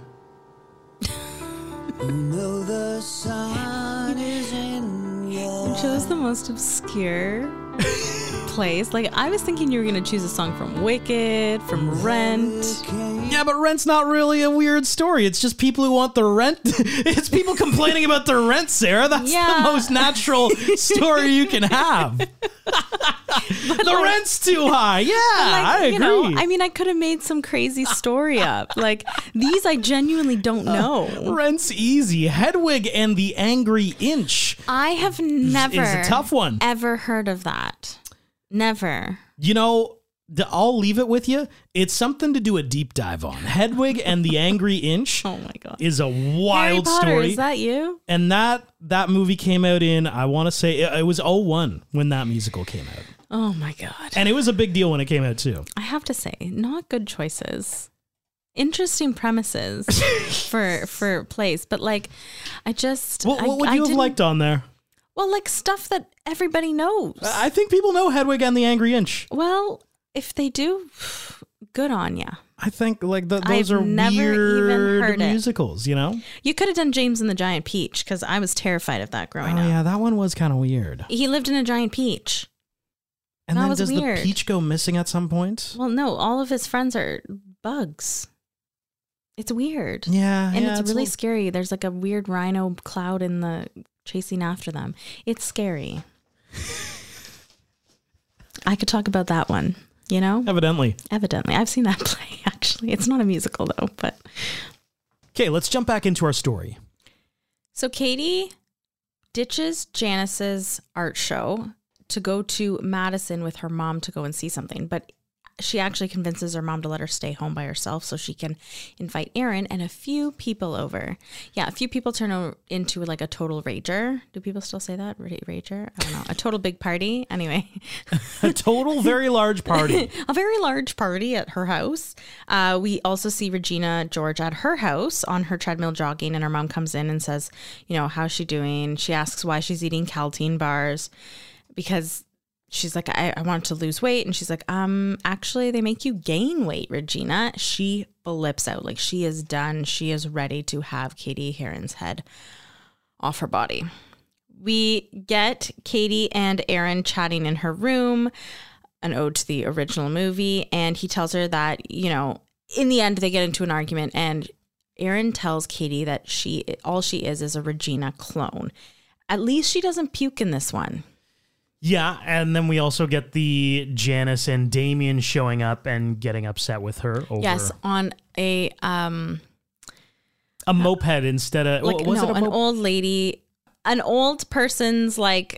No, the sun is in your You chose the most obscure place. Like, I was thinking you were going to choose a song from Wicked, from Rent. Yeah, but Rent's not really a weird story. It's just people who want their rent. It's people complaining about their rent, Sarah. That's the most natural story you can have. The rent's too high. Yeah, I agree. You know, I mean, I could have made some crazy story up. Like, these I genuinely don't know. Rent's easy. Hedwig and the Angry Inch. I have never is a tough one. Ever heard of that. Never. You know, I'll leave it with you. It's something to do a deep dive on. Hedwig and the Angry Inch. Oh my God. Is a wild Harry Potter, story. Is that you? And that movie came out in, I want to say, it was 2001 when that musical came out. Oh my God. And it was a big deal when it came out too. I have to say, not good choices. Interesting premises for plays, but like, What would you have liked on there? Well, like stuff that everybody knows. I think people know Hedwig and the Angry Inch. Well, if they do, good on ya. I think like those I've are never weird even heard it. musicals, you know? You could have done James and the Giant Peach because I was terrified of that growing up. Yeah, that one was kind of weird. He lived in a giant peach. And that then was does weird. the peach go missing at some point? Well, no, all of his friends are bugs. It's weird. Yeah. And yeah, it's really scary. There's like a weird rhino cloud in the chasing after them. It's scary. I could talk about that one, you know? Evidently. I've seen that play, actually. It's not a musical, though, but... Okay, let's jump back into our story. So Katie ditches Janice's art show to go to Madison with her mom to go and see something, but she actually convinces her mom to let her stay home by herself so she can invite Aaron and a few people over. Yeah, a few people turn into like a total rager. Do people still say that? Rager? I don't know. A total big party. Anyway. A total very large party. A very large party at her house. We also see Regina George at her house on her treadmill jogging, and her mom comes in and says, you know, how's she doing? She asks why she's eating Caltine bars because she's like, I want to lose weight. And she's like, actually, they make you gain weight, Regina. She flips out. Like, she is done. She is ready to have Katie Heron's head off her body. We get Katie and Aaron chatting in her room, an ode to the original movie. And he tells her that, you know, in the end, they get into an argument. And Aaron tells Katie that all she is a Regina clone. At least she doesn't puke in this one. Yeah, and then we also get the Janice and Damien showing up and getting upset with her over... Yes, on a moped instead of... Like, was it an old lady, an old person's like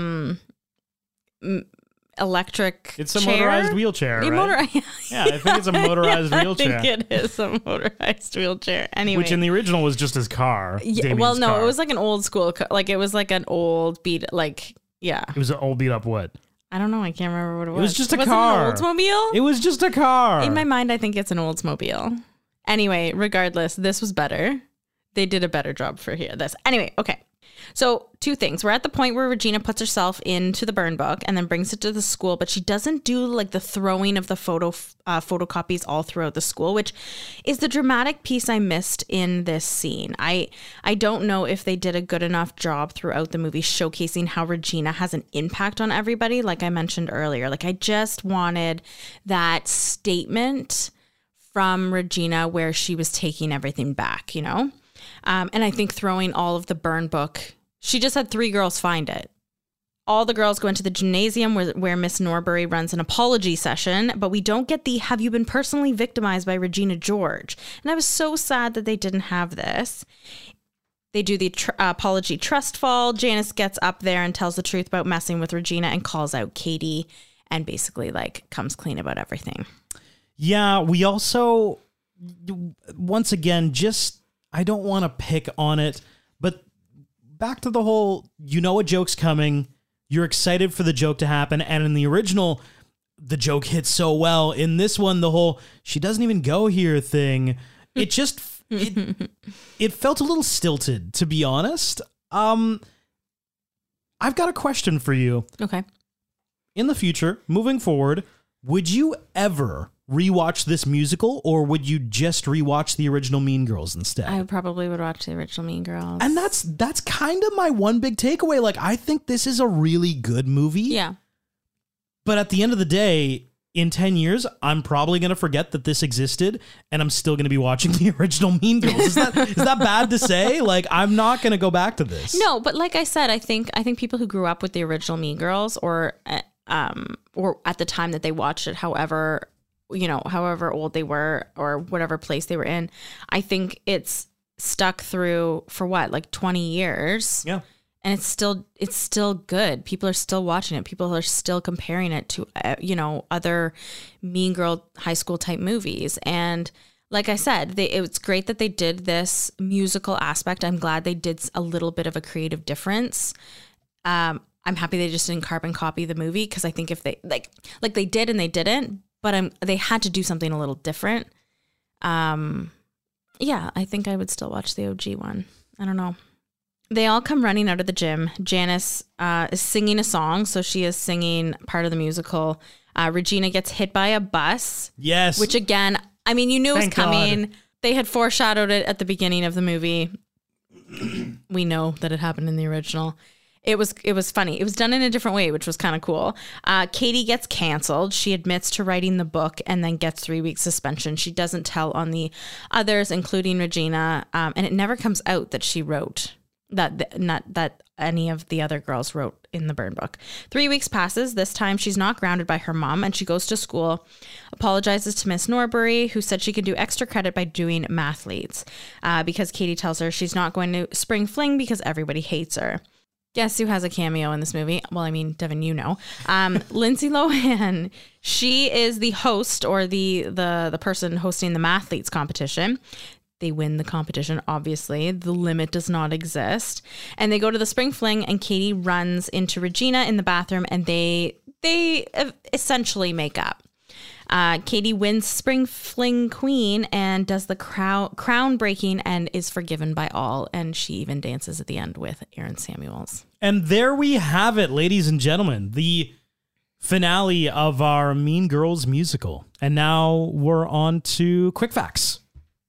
electric It's a chair? motorized wheelchair, right? Yeah, I think it's a motorized wheelchair. I think it is a motorized wheelchair. Anyway. Which in the original was just his car. Yeah, well, no, it was like an old school, like it was like an old beat, like... Yeah. It was an old beat up what? I don't know. I can't remember what it was. It was just a car. It an Oldsmobile? It was just a car. In my mind, I think it's an Oldsmobile. Anyway, regardless, this was better. They did a better job for this. Anyway, okay. So 2 things. We're at the point where Regina puts herself into the burn book and then brings it to the school, but she doesn't do like the throwing of the photocopies all throughout the school, which is the dramatic piece I missed in this scene. I don't know if they did a good enough job throughout the movie showcasing how Regina has an impact on everybody, like I mentioned earlier. Like, I just wanted that statement from Regina where she was taking everything back, you know? And I think throwing all of the burn book She just had 3 girls find it. All the girls go into the gymnasium where Miss Norbury runs an apology session, but we don't get the "have you been personally victimized by Regina George?" And I was so sad that they didn't have this. They do the apology trust fall. Janice gets up there and tells the truth about messing with Regina and calls out Katie and basically like comes clean about everything. Yeah, we also, once again, I don't want to pick on it, but back to the whole, a joke's coming. You're excited for the joke to happen. And in the original, the joke hits so well. In this one, the whole, she doesn't even go here thing. It just, it felt a little stilted, to be honest. I've got a question for you. Okay. In the future, moving forward, would you ever rewatch this musical, or would you just rewatch the original Mean Girls instead? I probably would watch the original Mean Girls. And that's kind of my one big takeaway. Like, I think this is a really good movie. Yeah. But at the end of the day, in 10 years, I'm probably going to forget that this existed, and I'm still going to be watching the original Mean Girls. Is that bad to say? Like, I'm not going to go back to this. No, but like I said, I think people who grew up with the original Mean Girls, or at the time that they watched it, however old they were or whatever place they were in, I think it's stuck through for like 20 years. Yeah. And it's still good. People are still watching it. People are still comparing it to, other Mean Girl high school type movies. And like I said, it's great that they did this musical aspect. I'm glad they did a little bit of a creative difference. I'm happy they just didn't carbon copy the movie, because I think if they like they did and they didn't, but they had to do something a little different. Yeah, I think I would still watch the OG one. I don't know. They all come running out of the gym. Janice is singing a song, so she is singing part of the musical. Regina gets hit by a bus. Yes. Which again, I mean, you knew it was coming. God. They had foreshadowed it at the beginning of the movie. We know that it happened in the original. It was funny. It was done in a different way, which was kind of cool. Katie gets canceled. She admits to writing the book and then gets 3 weeks suspension. She doesn't tell on the others, including Regina. And it never comes out that she wrote that any of the other girls wrote in the burn book. 3 weeks passes. This time she's not grounded by her mom, and she goes to school, apologizes to Miss Norbury, who said she could do extra credit by doing math leads, because Katie tells her she's not going to spring fling because everybody hates her. Guess who has a cameo in this movie? Well, I mean, Devin, Lindsay Lohan. She is the host, or the person hosting the math leads competition. They win the competition, obviously. The limit does not exist. And they go to the spring fling, and Katie runs into Regina in the bathroom, and they essentially make up. Katie wins Spring Fling Queen and does the crown breaking and is forgiven by all. And she even dances at the end with Aaron Samuels. And there we have it, ladies and gentlemen, the finale of our Mean Girls musical. And now we're on to Quick Facts.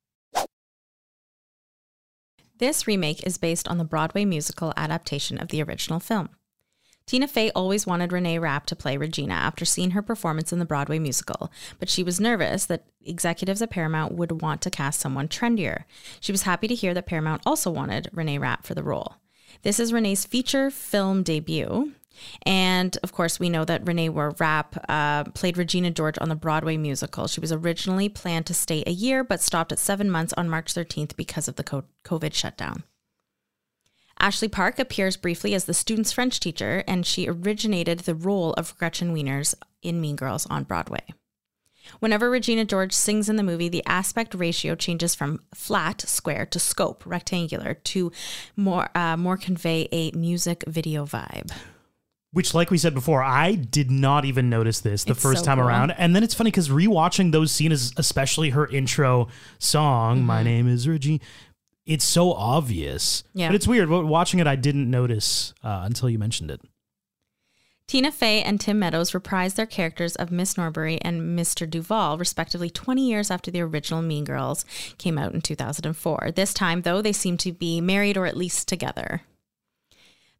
This remake is based on the Broadway musical adaptation of the original film. Tina Fey always wanted Renee Rapp to play Regina after seeing her performance in the Broadway musical, but she was nervous that executives at Paramount would want to cast someone trendier. She was happy to hear that Paramount also wanted Renee Rapp for the role. This is Renee's feature film debut, and of course we know that Renee Rapp played Regina George on the Broadway musical. She was originally planned to stay a year, but stopped at 7 months on March 13th because of the COVID shutdown. Ashley Park appears briefly as the student's French teacher, and she originated the role of Gretchen Wieners in Mean Girls on Broadway. Whenever Regina George sings in the movie, the aspect ratio changes from flat, square, to scope, rectangular, to more convey a music video vibe. Which, like we said before, I did not even notice this the first time around. And then it's funny because rewatching those scenes, especially her intro song, My Name is Regina, it's so obvious. Yeah. But it's weird. Watching it, I didn't notice until you mentioned it. Tina Fey and Tim Meadows reprised their characters of Miss Norbury and Mr. Duval, respectively 20 years after the original Mean Girls came out in 2004. This time, though, they seem to be married or at least together.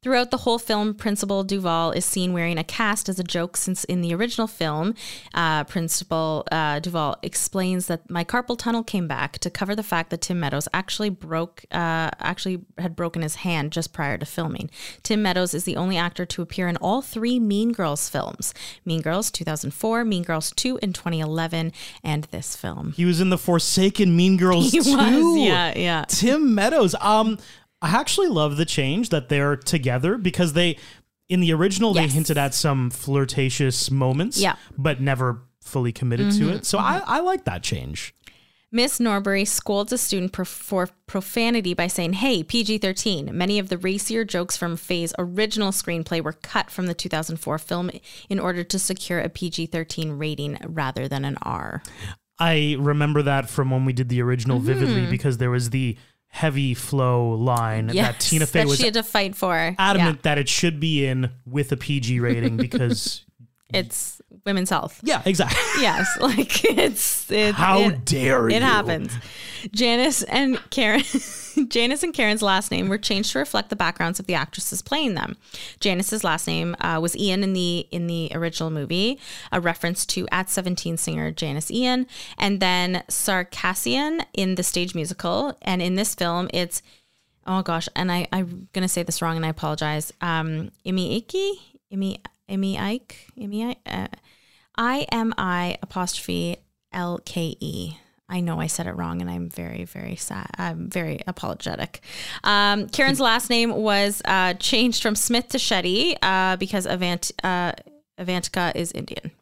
Throughout the whole film, Principal Duval is seen wearing a cast as a joke, since in the original film, Principal Duval explains that my carpal tunnel came back to cover the fact that Tim Meadows actually had broken his hand just prior to filming. Tim Meadows is the only actor to appear in all 3 Mean Girls films. Mean Girls 2004, Mean Girls 2 in 2011, and this film. He was in the Forsaken Mean Girls 2. He was, yeah. Tim Meadows. I actually love the change that they're together, because in the original, they hinted at some flirtatious moments, but never fully committed to it. So I like that change. Miss Norbury scolds a student for profanity by saying, "Hey, PG-13. Many of the racier jokes from Faye's original screenplay were cut from the 2004 film in order to secure a PG-13 rating rather than an R." I remember that from when we did the original vividly, because there was the heavy flow line that Tina Fey was she had to fight for. Adamant that it should be in with a PG rating because it's women's health. Yeah, exactly. Yes, like it's how dare you? It happens. Janice and Karen's last name were changed to reflect the backgrounds of the actresses playing them. Janice's last name was Ian in the original movie, a reference to At 17 singer Janice Ian, and then Sarkassian in the stage musical, and in this film it's I'm gonna say this wrong and I apologize. IMI''LKE. I know I said it wrong and I'm very, very sad. I'm very apologetic. Karen's last name was changed from Smith to Shetty because Avantika is Indian.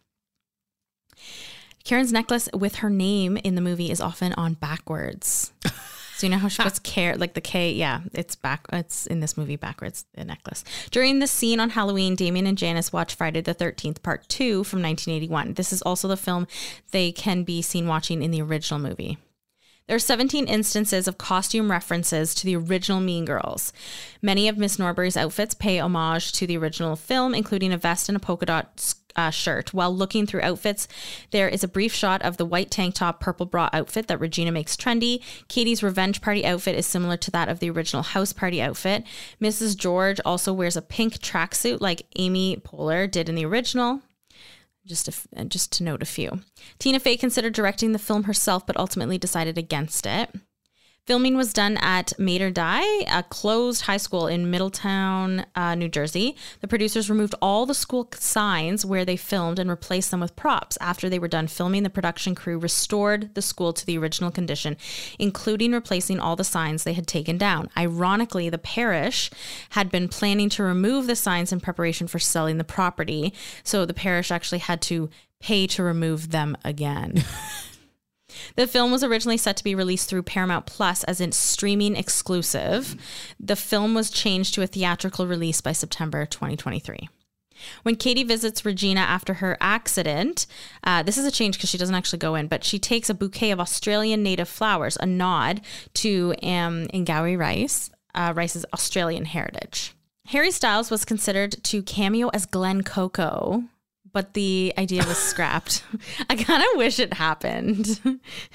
Karen's necklace with her name in the movie is often on backwards. So you know how she puts like the K? Yeah, it's in this movie backwards, the necklace. During the scene on Halloween, Damien and Janice watch Friday the 13th, Part 2 from 1981. This is also the film they can be seen watching in the original movie. There are 17 instances of costume references to the original Mean Girls. Many of Miss Norbury's outfits pay homage to the original film, including a vest and a polka dot shirt. While looking through outfits, there is a brief shot of the white tank top, purple bra outfit that Regina makes trendy. Katie's revenge party outfit is similar to that of the original house party outfit. Mrs. George also wears a pink tracksuit like Amy Poehler did in the original. Just to note a few. Tina Fey considered directing the film herself, but ultimately decided against it. Filming was done at Mater Dei, a closed high school in Middletown, New Jersey. The producers removed all the school signs where they filmed and replaced them with props. After they were done filming, the production crew restored the school to the original condition, including replacing all the signs they had taken down. Ironically, the parish had been planning to remove the signs in preparation for selling the property, so the parish actually had to pay to remove them again. The film was originally set to be released through Paramount Plus as a streaming exclusive. The film was changed to a theatrical release by September 2023. When Katie visits Regina after her accident, this is a change because she doesn't actually go in, but she takes a bouquet of Australian native flowers, a nod to Ngawi Rice's Australian heritage. Harry Styles was considered to cameo as Glenn Coco, but the idea was scrapped. I kind of wish it happened.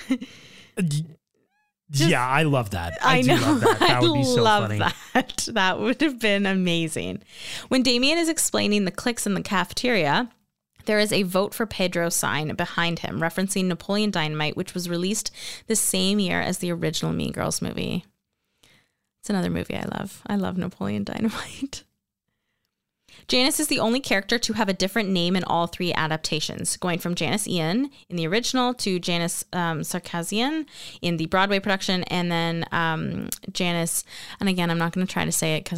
Yeah, I love that. I do love that. That would be so funny. That would have been amazing. When Damien is explaining the cliques in the cafeteria, there is a Vote for Pedro sign behind him, referencing Napoleon Dynamite, which was released the same year as the original Mean Girls movie. It's another movie I love. I love Napoleon Dynamite. Janice is the only character to have a different name in all 3 adaptations, going from Janice Ian in the original to Janice Sarkassian in the Broadway production, and then Janice, and again, I'm not going to try to say it because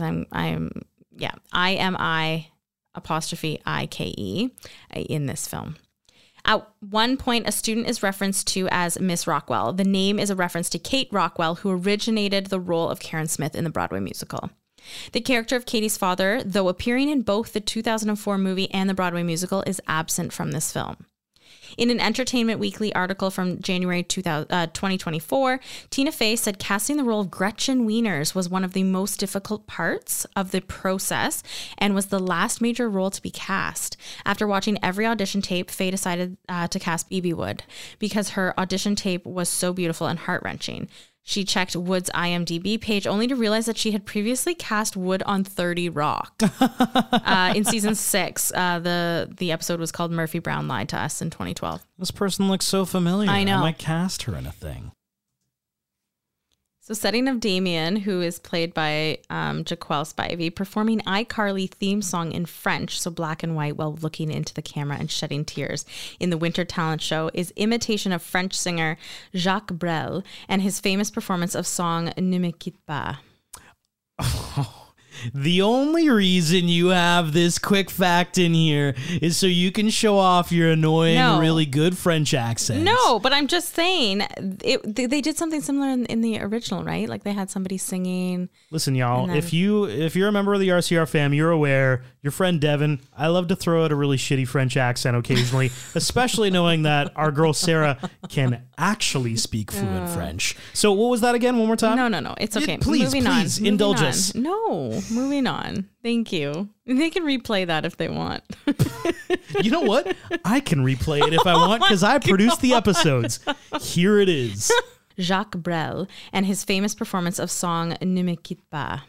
IMI''IKE in this film. At one point, a student is referenced to as Miss Rockwell. The name is a reference to Kate Rockwell, who originated the role of Karen Smith in the Broadway musical. The character of Katie's father, though appearing in both the 2004 movie and the Broadway musical, is absent from this film. In an Entertainment Weekly article from January 2024, Tina Fey said casting the role of Gretchen Wieners was one of the most difficult parts of the process and was the last major role to be cast. After watching every audition tape, Fey decided to cast Bebe Wood because her audition tape was so beautiful and heart-wrenching. She checked Wood's IMDb page only to realize that she had previously cast Wood on 30 Rock. In season 6, the episode was called Murphy Brown Lied to Us in 2012. This person looks so familiar. I know. I might cast her in a thing. So setting of Damien, who is played by Jaquel Spivey, performing iCarly theme song in French, so black and white, while looking into the camera and shedding tears in the winter talent show, is imitation of French singer Jacques Brel and his famous performance of song Ne me quitte pas. The only reason you have this quick fact in here is so you can show off your annoying, really good French accent. No, but I'm just saying, they did something similar in the original, right? Like they had somebody singing. Listen, y'all, if you're a member of the RCR fam, you're aware, your friend Devin, I love to throw out a really shitty French accent occasionally, especially knowing that our girl Sarah can actually speak fluent French. So what was that again? One more time? No. It's okay. Please indulge us. No, moving on. Thank you. They can replay that if they want. You know what? I can replay it if I want because I produced the episodes. Here it is. Jacques Brel and his famous performance of song Ne me quitte pas.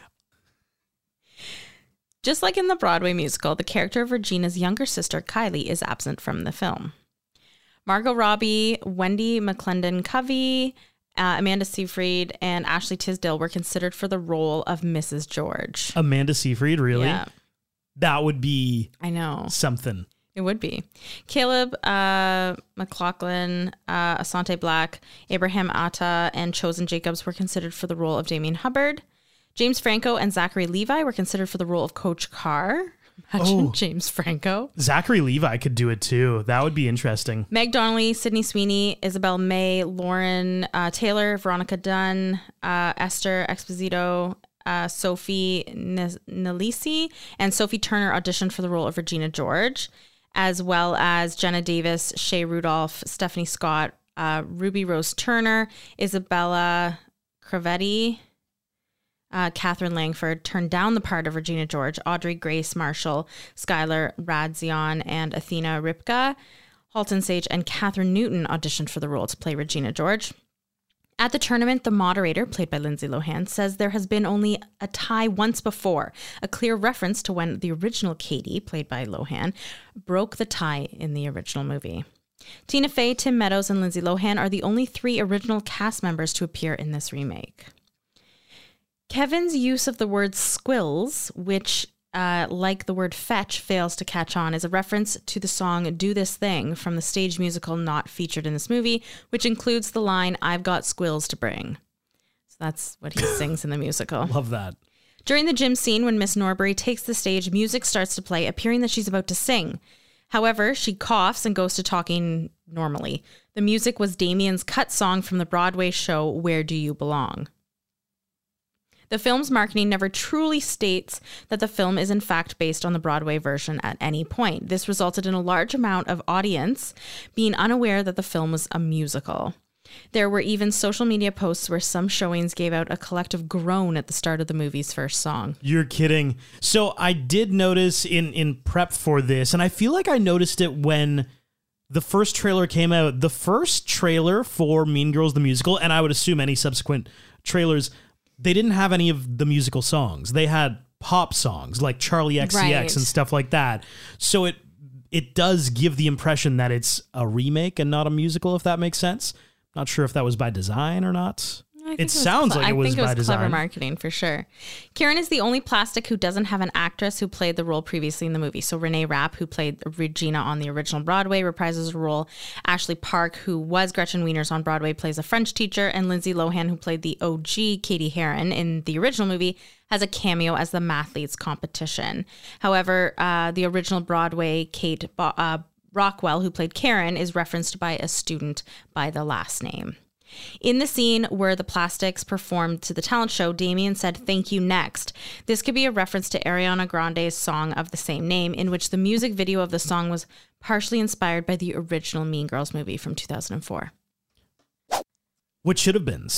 Just like in the Broadway musical, the character of Regina's younger sister, Kylie, is absent from the film. Margot Robbie, Wendy McClendon-Covey, Amanda Seyfried, and Ashley Tisdale were considered for the role of Mrs. George. Amanda Seyfried, really? Yeah. That would be It something. would be. Caleb McLaughlin, Asante Black, Abraham Atta, and Chosen Jacobs were considered for the role of Damien Hubbard. James Franco and Zachary Levi were considered for the role of Coach Carr. Imagine James Franco. Zachary Levi could do it too. That would be interesting. Meg Donnelly, Sydney Sweeney, Isabel May, Lauren Taylor, Veronica Dunn, Esther Exposito, Sophie Nalisi, and Sophie Turner auditioned for the role of Regina George, as well as Jenna Davis, Shea Rudolph, Stephanie Scott, Ruby Rose Turner, Isabella Cravetti, Catherine Langford turned down the part of Regina George. Audrey Grace Marshall, Skylar Radzion, and Athena Ripka. Halton Sage and Catherine Newton auditioned for the role to play Regina George. At the tournament, the moderator, played by Lindsay Lohan, says there has been only a tie once before, a clear reference to when the original Katie, played by Lohan, broke the tie in the original movie. Tina Fey, Tim Meadows, and Lindsay Lohan are the only 3 original cast members to appear in this remake. Kevin's use of the word squills, which, like the word fetch, fails to catch on, is a reference to the song Do This Thing from the stage musical not featured in this movie, which includes the line, I've got squills to bring. So that's what he sings in the musical. Love that. During the gym scene, when Miss Norbury takes the stage, music starts to play, appearing that she's about to sing. However, she coughs and goes to talking normally. The music was Damien's cut song from the Broadway show Where Do You Belong? The film's marketing never truly states that the film is in fact based on the Broadway version at any point. This resulted in a large amount of audience being unaware that the film was a musical. There were even social media posts where some showings gave out a collective groan at the start of the movie's first song. You're kidding. So I did notice in prep for this, and I feel like I noticed it when the first trailer came out. The first trailer for Mean Girls the Musical, and I would assume any subsequent trailers, they didn't have any of the musical songs. They had pop songs like Charlie XCX and stuff like that. So it does give the impression that it's a remake and not a musical, if that makes sense. Not sure if that was by design or not. It sounds like it was by design. I think it was clever marketing for sure. Kieran is the only plastic who doesn't have an actress who played the role previously in the movie. So Renee Rapp, who played Regina on the original Broadway, reprises the role. Ashley Park, who was Gretchen Wieners on Broadway, plays a French teacher. And Lindsay Lohan, who played the OG Katie Heron in the original movie, has a cameo as the Mathletes competition. However, the original Broadway Kate Rockwell, who played Karen, is referenced by a student by the last name. In the scene where the plastics performed to the talent show, Damien said, "Thank you, next." This could be a reference to Ariana Grande's song of the same name, in which the music video of the song was partially inspired by the original Mean Girls movie from 2004. What should have been?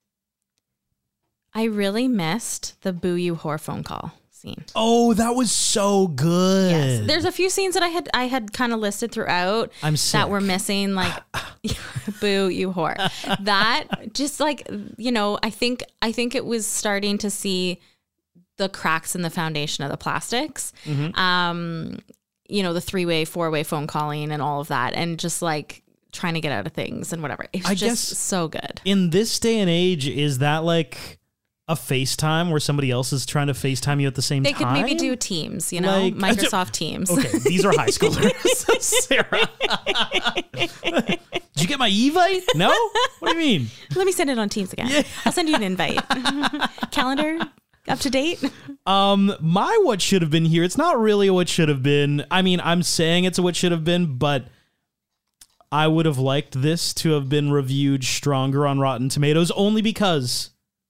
I really missed the Boo You Whore phone call scene. Oh, that was so good. Yes. There's a few scenes that I had kind of listed throughout that were missing, like Boo You Whore. That just like, you know, I think it was starting to see the cracks in the foundation of the plastics. Mm-hmm. You know, the 3-way, 4-way phone calling and all of that, and just like trying to get out of things and whatever. It's just so good. In this day and age, is that like a FaceTime where somebody else is trying to FaceTime you at the same time? They could maybe do Teams, you know, like, Microsoft Teams. Okay, these are high schoolers. Sarah. Did you get my Evite? No? What do you mean? Let me send it on Teams again. Yeah. I'll send you an invite. Calendar up to date. My what should have been here. It's not really a what should have been. I mean, I'm saying it's a what should have been, but I would have liked this to have been reviewed stronger on Rotten Tomatoes, only because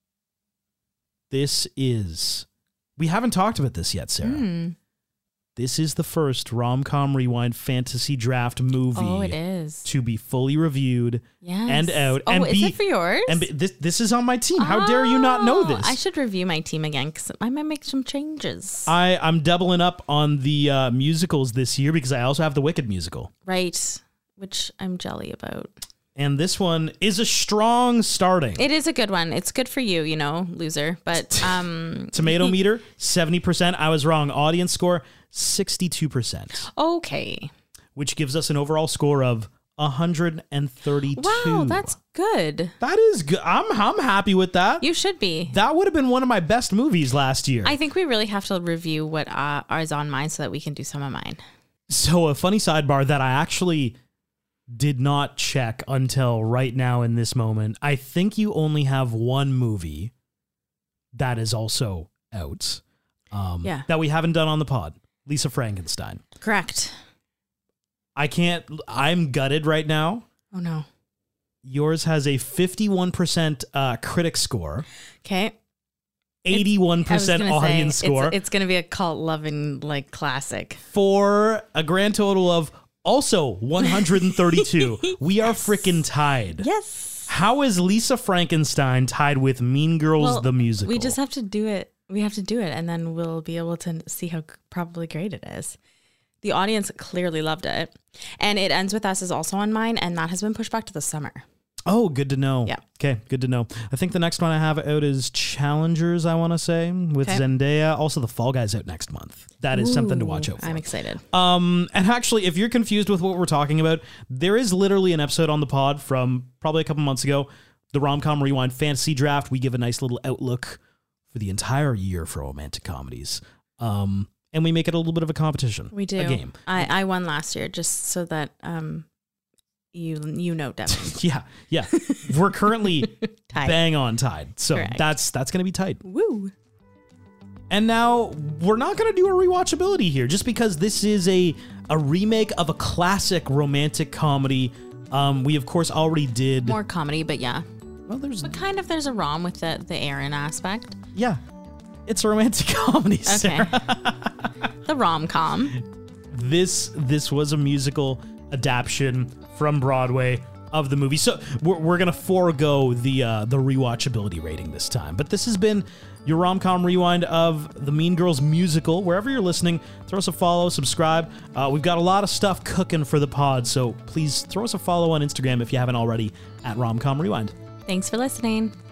we haven't talked about this yet, Sarah. This is the first Rom-Com Rewind Fantasy Draft movie. Oh, it is. To be fully reviewed and out. Oh, and is it for yours? And this is on my team. How dare you not know this? I should review my team again because I might make some changes. I'm doubling up on the musicals this year because I also have the Wicked musical. Right, which I'm jelly about. And this one is a strong starting. It is a good one. It's good for you, you know, loser. But tomato meter 70%. I was wrong. Audience score 62%. Okay. Which gives us an overall score of 132. Wow, that's good. That is good. I'm happy with that. You should be. That would have been one of my best movies last year. I think we really have to review what is on mine so that we can do some of mine. So a funny sidebar that I actually did not check until right now in this moment. I think you only have one movie that is also out. That we haven't done on the pod. Lisa Frankenstein. Correct. I'm gutted right now. Oh no. Yours has a 51% critic score. Okay. 81% audience score. It's going to be a cult loving like classic. For a grand total of also 132. We are freaking tied. Yes. How is Lisa Frankenstein tied with Mean Girls the musical? We just have to do it. We have to do it, and then we'll be able to see how probably great it is. The audience clearly loved it. And It Ends With Us is also on mine, and that has been pushed back to the summer. Oh, good to know. Yeah. Okay, good to know. I think the next one I have out is Challengers, I want to say, with Zendaya. Also, The Fall Guys out next month. That is something to watch out for. I'm excited. And actually, if you're confused with what we're talking about, there is literally an episode on the pod from probably a couple months ago, the Rom-Com Rewind Fantasy Draft. We give a nice little outlook for the entire year for romantic comedies. And we make it a little bit of a competition. We do. A game. I won last year just so that... You know, Devin. yeah. We're currently tied. Bang on tied. So Correct. that's going to be tight. Woo. And now we're not going to do a rewatchability here just because this is a remake of a classic romantic comedy. We of course already did more comedy, but yeah. Well, there's a rom with the Aaron aspect. Yeah. It's a romantic comedy, Sarah. Okay. The rom-com. This was a musical adaptation from Broadway of the movie. So we're going to forego the rewatchability rating this time. But this has been your Rom-Com Rewind of the Mean Girls musical. Wherever you're listening, throw us a follow, subscribe. We've got a lot of stuff cooking for the pod, so please throw us a follow on Instagram if you haven't already at Rom-Com Rewind. Thanks for listening.